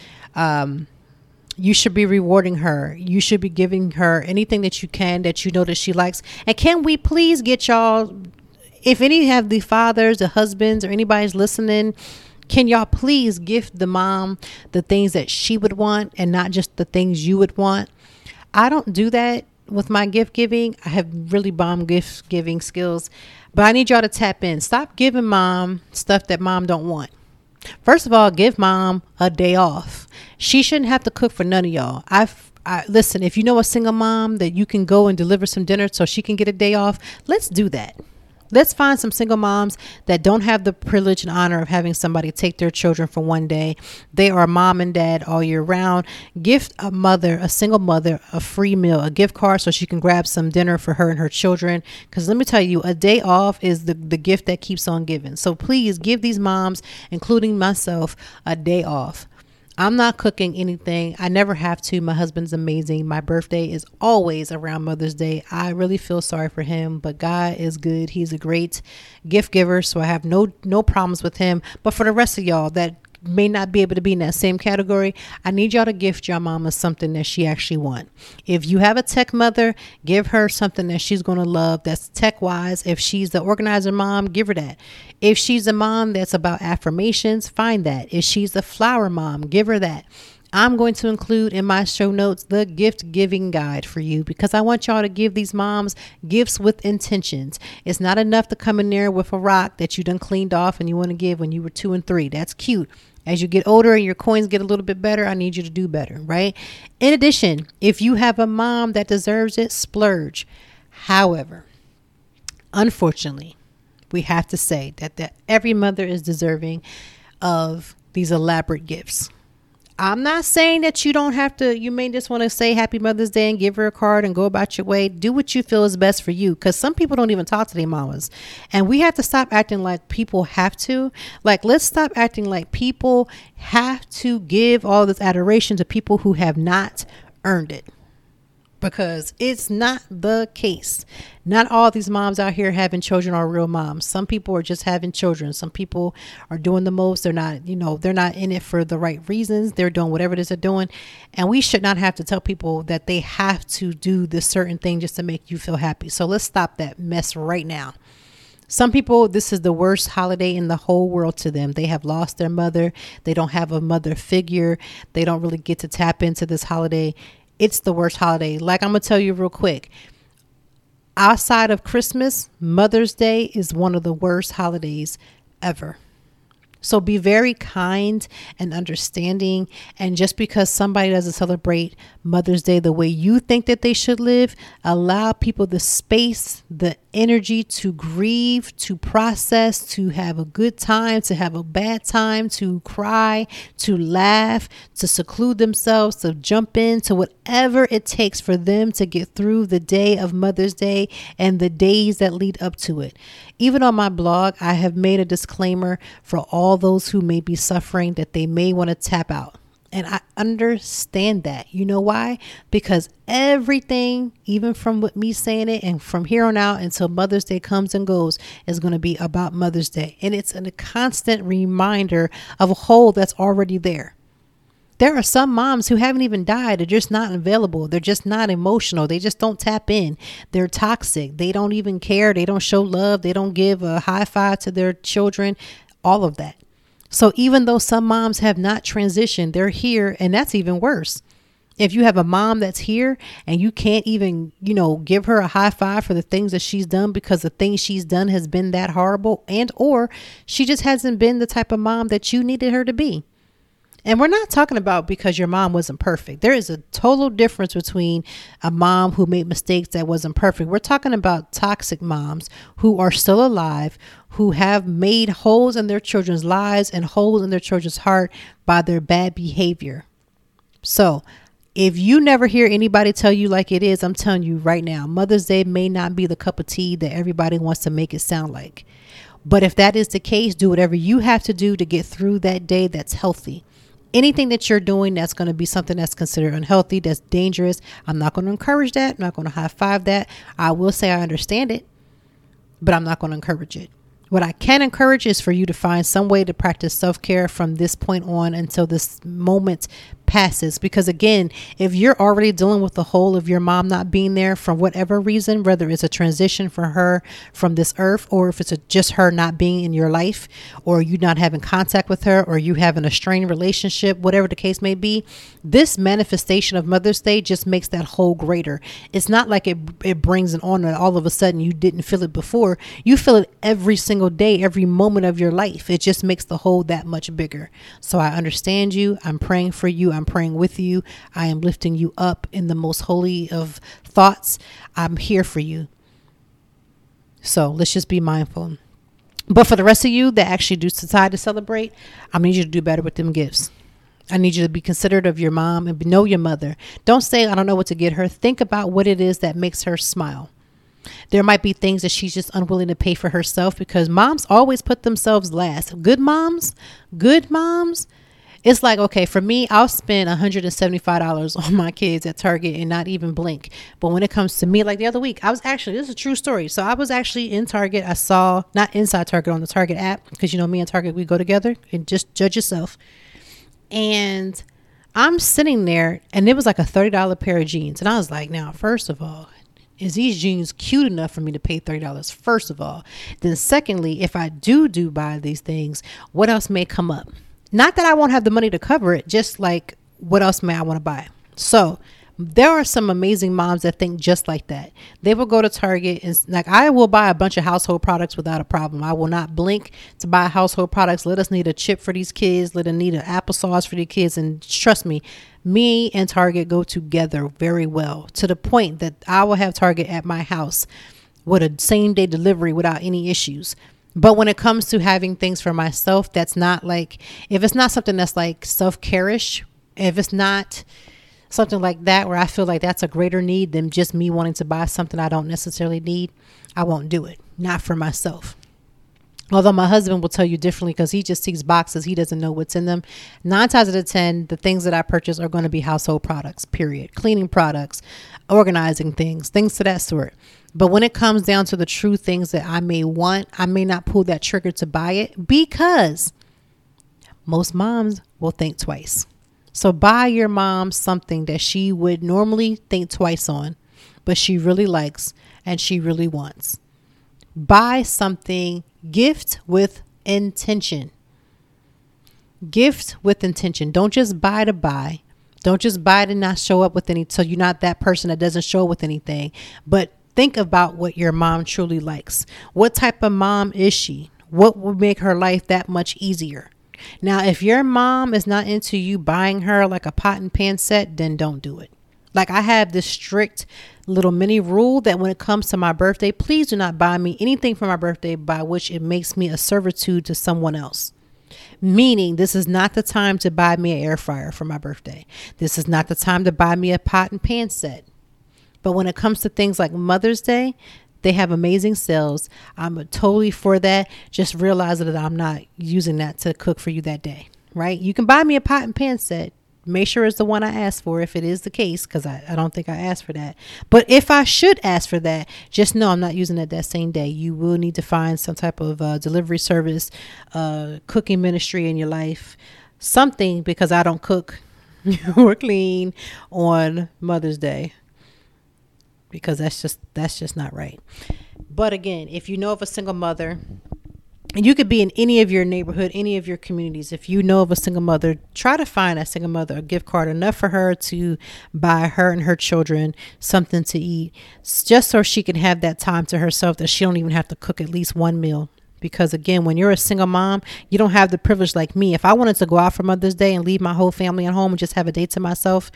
You should be rewarding her. You should be giving her anything that you can, that you know that she likes. And can we please get y'all, if any have the fathers, the husbands, or anybody's listening, can y'all please gift the mom the things that she would want and not just the things you would want? I don't do that with my gift giving. I have really bomb gift giving skills, but I need y'all to tap in. Stop giving mom stuff that mom don't want. First of all, give mom a day off. She shouldn't have to cook for none of y'all. Listen, if you know a single mom that you can go and deliver some dinner so she can get a day off, let's do that. Let's find some single moms that don't have the privilege and honor of having somebody take their children for one day. They are mom and dad all year round. Gift a single mother, a free meal, a gift card so she can grab some dinner for her and her children. Because let me tell you, a day off is the gift that keeps on giving. So please give these moms, including myself, a day off. I'm not cooking anything. I never have to. My husband's amazing. My birthday is always around Mother's Day. I really feel sorry for him, but God is good. He's a great gift giver, so I have no problems with him. But for the rest of y'all that may not be able to be in that same category, I need y'all to gift your mama something that she actually want. If you have a tech mother, give her something that she's going to love that's tech wise. If she's the organizer mom, give her that. If she's a mom that's about affirmations, find that. If she's a flower mom, give her that. I'm going to include in my show notes the gift giving guide for you, because I want y'all to give these moms gifts with intentions. It's not enough to come in there with a rock that you done cleaned off and you want to give when you were 2 and 3. That's cute. As you get older and your coins get a little bit better, I need you to do better, right? In addition, if you have a mom that deserves it, splurge. However, unfortunately, we have to say that every mother is deserving of these elaborate gifts. I'm not saying that you don't have to. You may just want to say Happy Mother's Day and give her a card and go about your way. Do what you feel is best for you, because some people don't even talk to their mamas. And we have to stop acting like people have to. Like, let's stop acting like people have to give all this adoration to people who have not earned it. Because it's not the case. Not all these moms out here having children are real moms. Some people are just having children. Some people are doing the most. They're not, they're not in it for the right reasons. They're doing whatever it is they're doing. And we should not have to tell people that they have to do this certain thing just to make you feel happy. So let's stop that mess right now. Some people, this is the worst holiday in the whole world to them. They have lost their mother. They don't have a mother figure. They don't really get to tap into this holiday. It's the worst holiday. Like, I'm going to tell you real quick. Outside of Christmas, Mother's Day is one of the worst holidays ever. So be very kind and understanding. And just because somebody doesn't celebrate Mother's Day the way you think that they should live, allow people the space, the energy to grieve, to process, to have a good time, to have a bad time, to cry, to laugh, to seclude themselves, to jump into whatever it takes for them to get through the day of Mother's Day and the days that lead up to it. Even on my blog, I have made a disclaimer for all those who may be suffering that they may want to tap out. And I understand that. You know why? Because everything, even from with me saying it and from here on out until Mother's Day comes and goes, is going to be about Mother's Day. And it's a constant reminder of a hole that's already there. There are some moms who haven't even died. They're just not available. They're just not emotional. They just don't tap in. They're toxic. They don't even care. They don't show love. They don't give a high five to their children. All of that. So even though some moms have not transitioned, they're here, and that's even worse. If you have a mom that's here and you can't even, give her a high five for the things that she's done because the things she's done has been that horrible, and or she just hasn't been the type of mom that you needed her to be. And we're not talking about because your mom wasn't perfect. There is a total difference between a mom who made mistakes that wasn't perfect. We're talking about toxic moms who are still alive, who have made holes in their children's lives and holes in their children's heart by their bad behavior. So If you never hear anybody tell you like it is, I'm telling you right now, Mother's Day may not be the cup of tea that everybody wants to make it sound like. But if that is the case, do whatever you have to do to get through that day that's healthy. Anything that you're doing that's going to be something that's considered unhealthy, that's dangerous, I'm not going to encourage that. I'm not going to high five that. I will say I understand it, but I'm not going to encourage it. What I can encourage is for you to find some way to practice self-care from this point on until this moment passes. Because again, if you're already dealing with the whole of your mom not being there for whatever reason, whether it's a transition for her from this earth, or if it's just her not being in your life, or you not having contact with her, or you having a strained relationship, whatever the case may be, this manifestation of Mother's Day just makes that hole greater. It's not like it brings it on and all of a sudden you didn't feel it before. You feel it every single day, every moment of your life. It just makes the hole that much bigger. So I understand you. I'm praying for you. I'm praying with you. I am lifting you up in the most holy of thoughts. I'm here for you. So let's just be mindful. But for the rest of you that actually do decide to celebrate, I need you to do better with them gifts. I need you to be considerate of your mom and know your mother. Don't say, I don't know what to get her. Think about what it is that makes her smile. There might be things that she's just unwilling to pay for herself, because moms always put themselves last. Good moms, it's like, okay, for me, I'll spend $175 on my kids at Target and not even blink. But when it comes to me, like the other week, this is a true story. So I was actually in Target. I saw, not inside Target, on the Target app, because me and Target, we go together, and just judge yourself. And I'm sitting there, and it was like a $30 pair of jeans. And I was like, now, first of all, is these jeans cute enough for me to pay $30? First of all. Then secondly, if I do buy these things, what else may come up? Not that I won't have the money to cover it, just like what else may I want to buy? So there are some amazing moms that think just like that. They will go to Target and like, I will buy a bunch of household products without a problem. I will not blink to buy household products. Let us need a chip for these kids. Let us need an applesauce for the kids. And trust me and Target go together very well, to the point that I will have Target at my house with a same day delivery without any issues. But when it comes to having things for myself, that's not like, if it's not something that's like self-care-ish, if it's not something like that where I feel like that's a greater need than just me wanting to buy something I don't necessarily need, I won't do it. Not for myself. Although my husband will tell you differently, because he just sees boxes. He doesn't know what's in them. 9 times out of 10, the things that I purchase are going to be household products, period. Cleaning products, organizing things to that sort. But when it comes down to the true things that I may want, I may not pull that trigger to buy it, because most moms will think twice. So buy your mom something that she would normally think twice on, but she really likes and she really wants. Buy something, gift with intention. Gift with intention. Don't just buy to buy. Don't just buy to not show up with any, so you're not that person that doesn't show up with anything. But think about what your mom truly likes. What type of mom is she? What would make her life that much easier? Now, if your mom is not into you buying her like a pot and pan set, then don't do it. Like, I have this strict little mini rule that when it comes to my birthday, please do not buy me anything for my birthday by which it makes me a servitude to someone else. Meaning, this is not the time to buy me an air fryer for my birthday. This is not the time to buy me a pot and pan set. But when it comes to things like Mother's Day, they have amazing sales. I'm totally for that. Just realize that I'm not using that to cook for you that day, right? You can buy me a pot and pan set. Make sure it's the one I asked for, if it is the case, because I don't think I asked for that. But if I should ask for that, just know I'm not using it that same day. You will need to find some type of delivery service, cooking ministry in your life, something, because I don't cook or clean on Mother's Day, because that's just not right. But again, if you know of a single mother, and you could be in any of your neighborhood, any of your communities. If you know of a single mother, try to find that single mother a gift card enough for her to buy her and her children something to eat, just so she can have that time to herself, that she don't even have to cook at least one meal. Because again, when you're a single mom, you don't have the privilege like me. If I wanted to go out for Mother's Day and leave my whole family at home and just have a day to myself,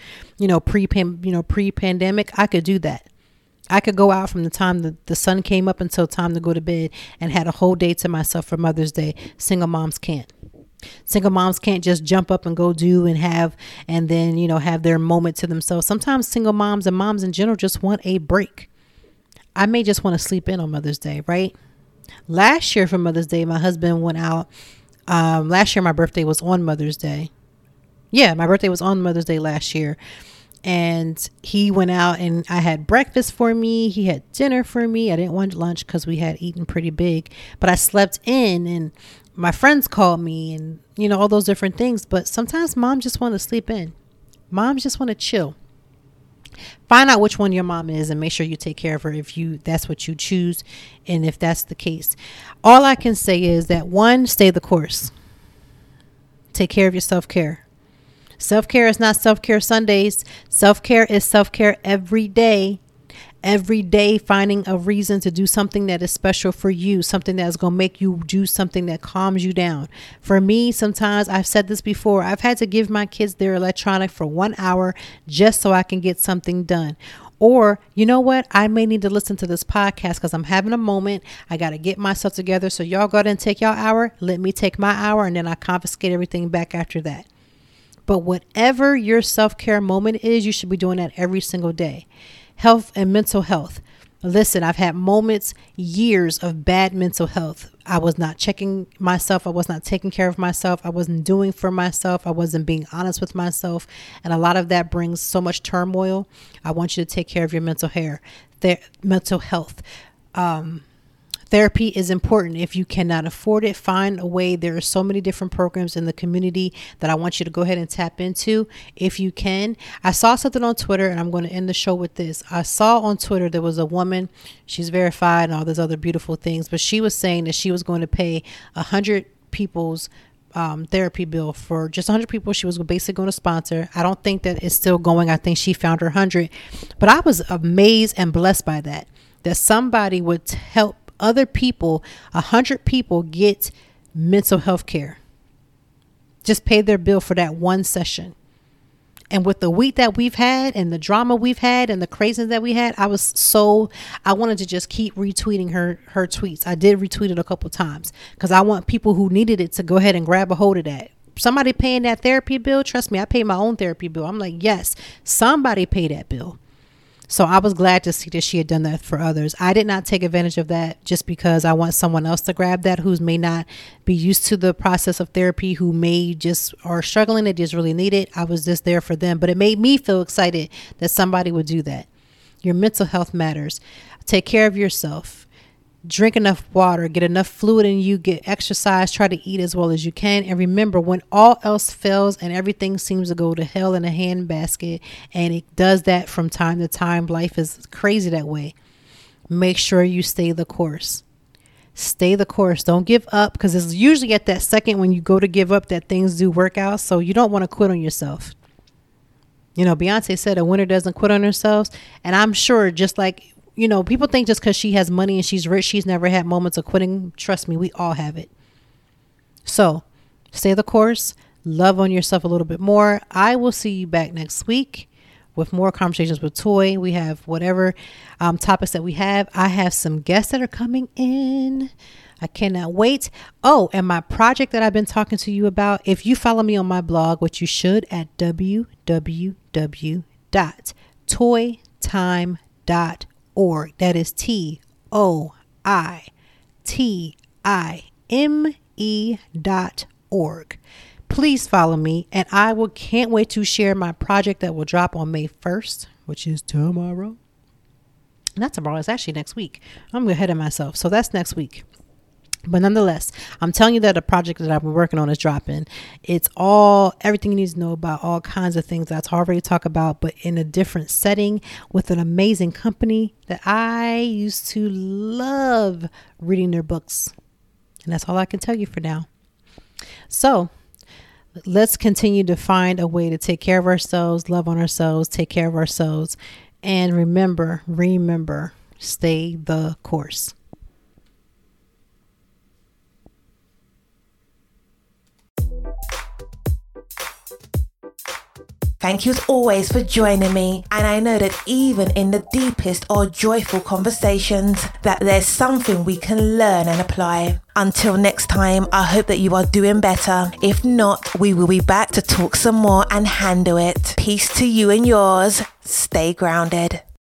pre-pandemic, I could do that. I could go out from the time the sun came up until time to go to bed and had a whole day to myself for Mother's Day. Single moms can't. Single moms can't just jump up and go do and have, and then, have their moment to themselves. Sometimes single moms and moms in general just want a break. I may just want to sleep in on Mother's Day, right? Last year for Mother's Day, my husband went out. Last year, my birthday was on Mother's Day. Yeah, my birthday was on Mother's Day last year. And he went out and I had breakfast for me. He had dinner for me. I didn't want lunch because we had eaten pretty big, but I slept in and my friends called me and, all those different things. But sometimes moms just want to sleep in. Moms just want to chill. Find out which one your mom is and make sure you take care of her if that's what you choose. And if that's the case, all I can say is that 1, stay the course. Take care of your self-care. Self-care is not self-care Sundays. Self-care is self-care every day. Every day, finding a reason to do something that is special for you, something that's going to make you do something that calms you down. For me, sometimes, I've said this before, I've had to give my kids their electronic for 1 hour just so I can get something done. Or, you know what? I may need to listen to this podcast because I'm having a moment. I got to get myself together. So y'all go ahead and take y'all hour. Let me take my hour and then I confiscate everything back after that. But whatever your self-care moment is, you should be doing that every single day. Health and mental health. Listen, I've had moments, years of bad mental health. I was not checking myself. I was not taking care of myself. I wasn't doing for myself. I wasn't being honest with myself. And a lot of that brings so much turmoil. I want you to take care of your mental health. Therapy is important. If you cannot afford it, find a way. There are so many different programs in the community that I want you to go ahead and tap into if you can. I saw something on Twitter and I'm going to end the show with this. I saw on Twitter there was a woman, she's verified and all these other beautiful things, but she was saying that she was going to pay 100 people's therapy bill for just 100 people. She was basically going to sponsor. I don't think that it's still going. I think she found her 100, but I was amazed and blessed by that somebody would help other people, 100 people get mental health care. Just pay their bill for that one session. And with the week that we've had and the drama we've had and the craziness that we had, I wanted to just keep retweeting her tweets. I did retweet it a couple times because I want people who needed it to go ahead and grab a hold of that. Somebody paying that therapy bill, trust me, I pay my own therapy bill. I'm like, yes, somebody pay that bill. So I was glad to see that she had done that for others. I did not take advantage of that just because I want someone else to grab that who may not be used to the process of therapy, who may just are struggling, they just really need it. I was just there for them, but it made me feel excited that somebody would do that. Your mental health matters. Take care of yourself. Drink enough water, get enough fluid in you, get exercise, try to eat as well as you can. And remember, when all else fails and everything seems to go to hell in a handbasket, and it does that from time to time, life is crazy that way. Make sure you stay the course. Stay the course. Don't give up, because it's usually at that second when you go to give up that things do work out. So you don't want to quit on yourself. Beyonce said a winner doesn't quit on themselves. And I'm sure just like, people think just because she has money and she's rich, she's never had moments of quitting. Trust me, we all have it. So stay the course. Love on yourself a little bit more. I will see you back next week with more Conversations with Toy. We have whatever topics that we have. I have some guests that are coming in. I cannot wait. Oh, and my project that I've been talking to you about, if you follow me on my blog, which you should, at www.toytime.org. That is TOYTIME.org. Please follow me, and I can't wait to share my project that will drop on May 1st, which is tomorrow. Not tomorrow, it's actually next week. I'm ahead of myself. So that's next week. But nonetheless, I'm telling you that a project that I've been working on is dropping. It's everything you need to know about all kinds of things that I already talked about, but in a different setting with an amazing company that I used to love reading their books. And that's all I can tell you for now. So let's continue to find a way to take care of ourselves, love on ourselves, take care of ourselves. And remember, stay the course. Thank you as always for joining me. And I know that even in the deepest or joyful conversations, that there's something we can learn and apply. Until next time, I hope that you are doing better. If not, we will be back to talk some more and handle it. Peace to you and yours. Stay grounded.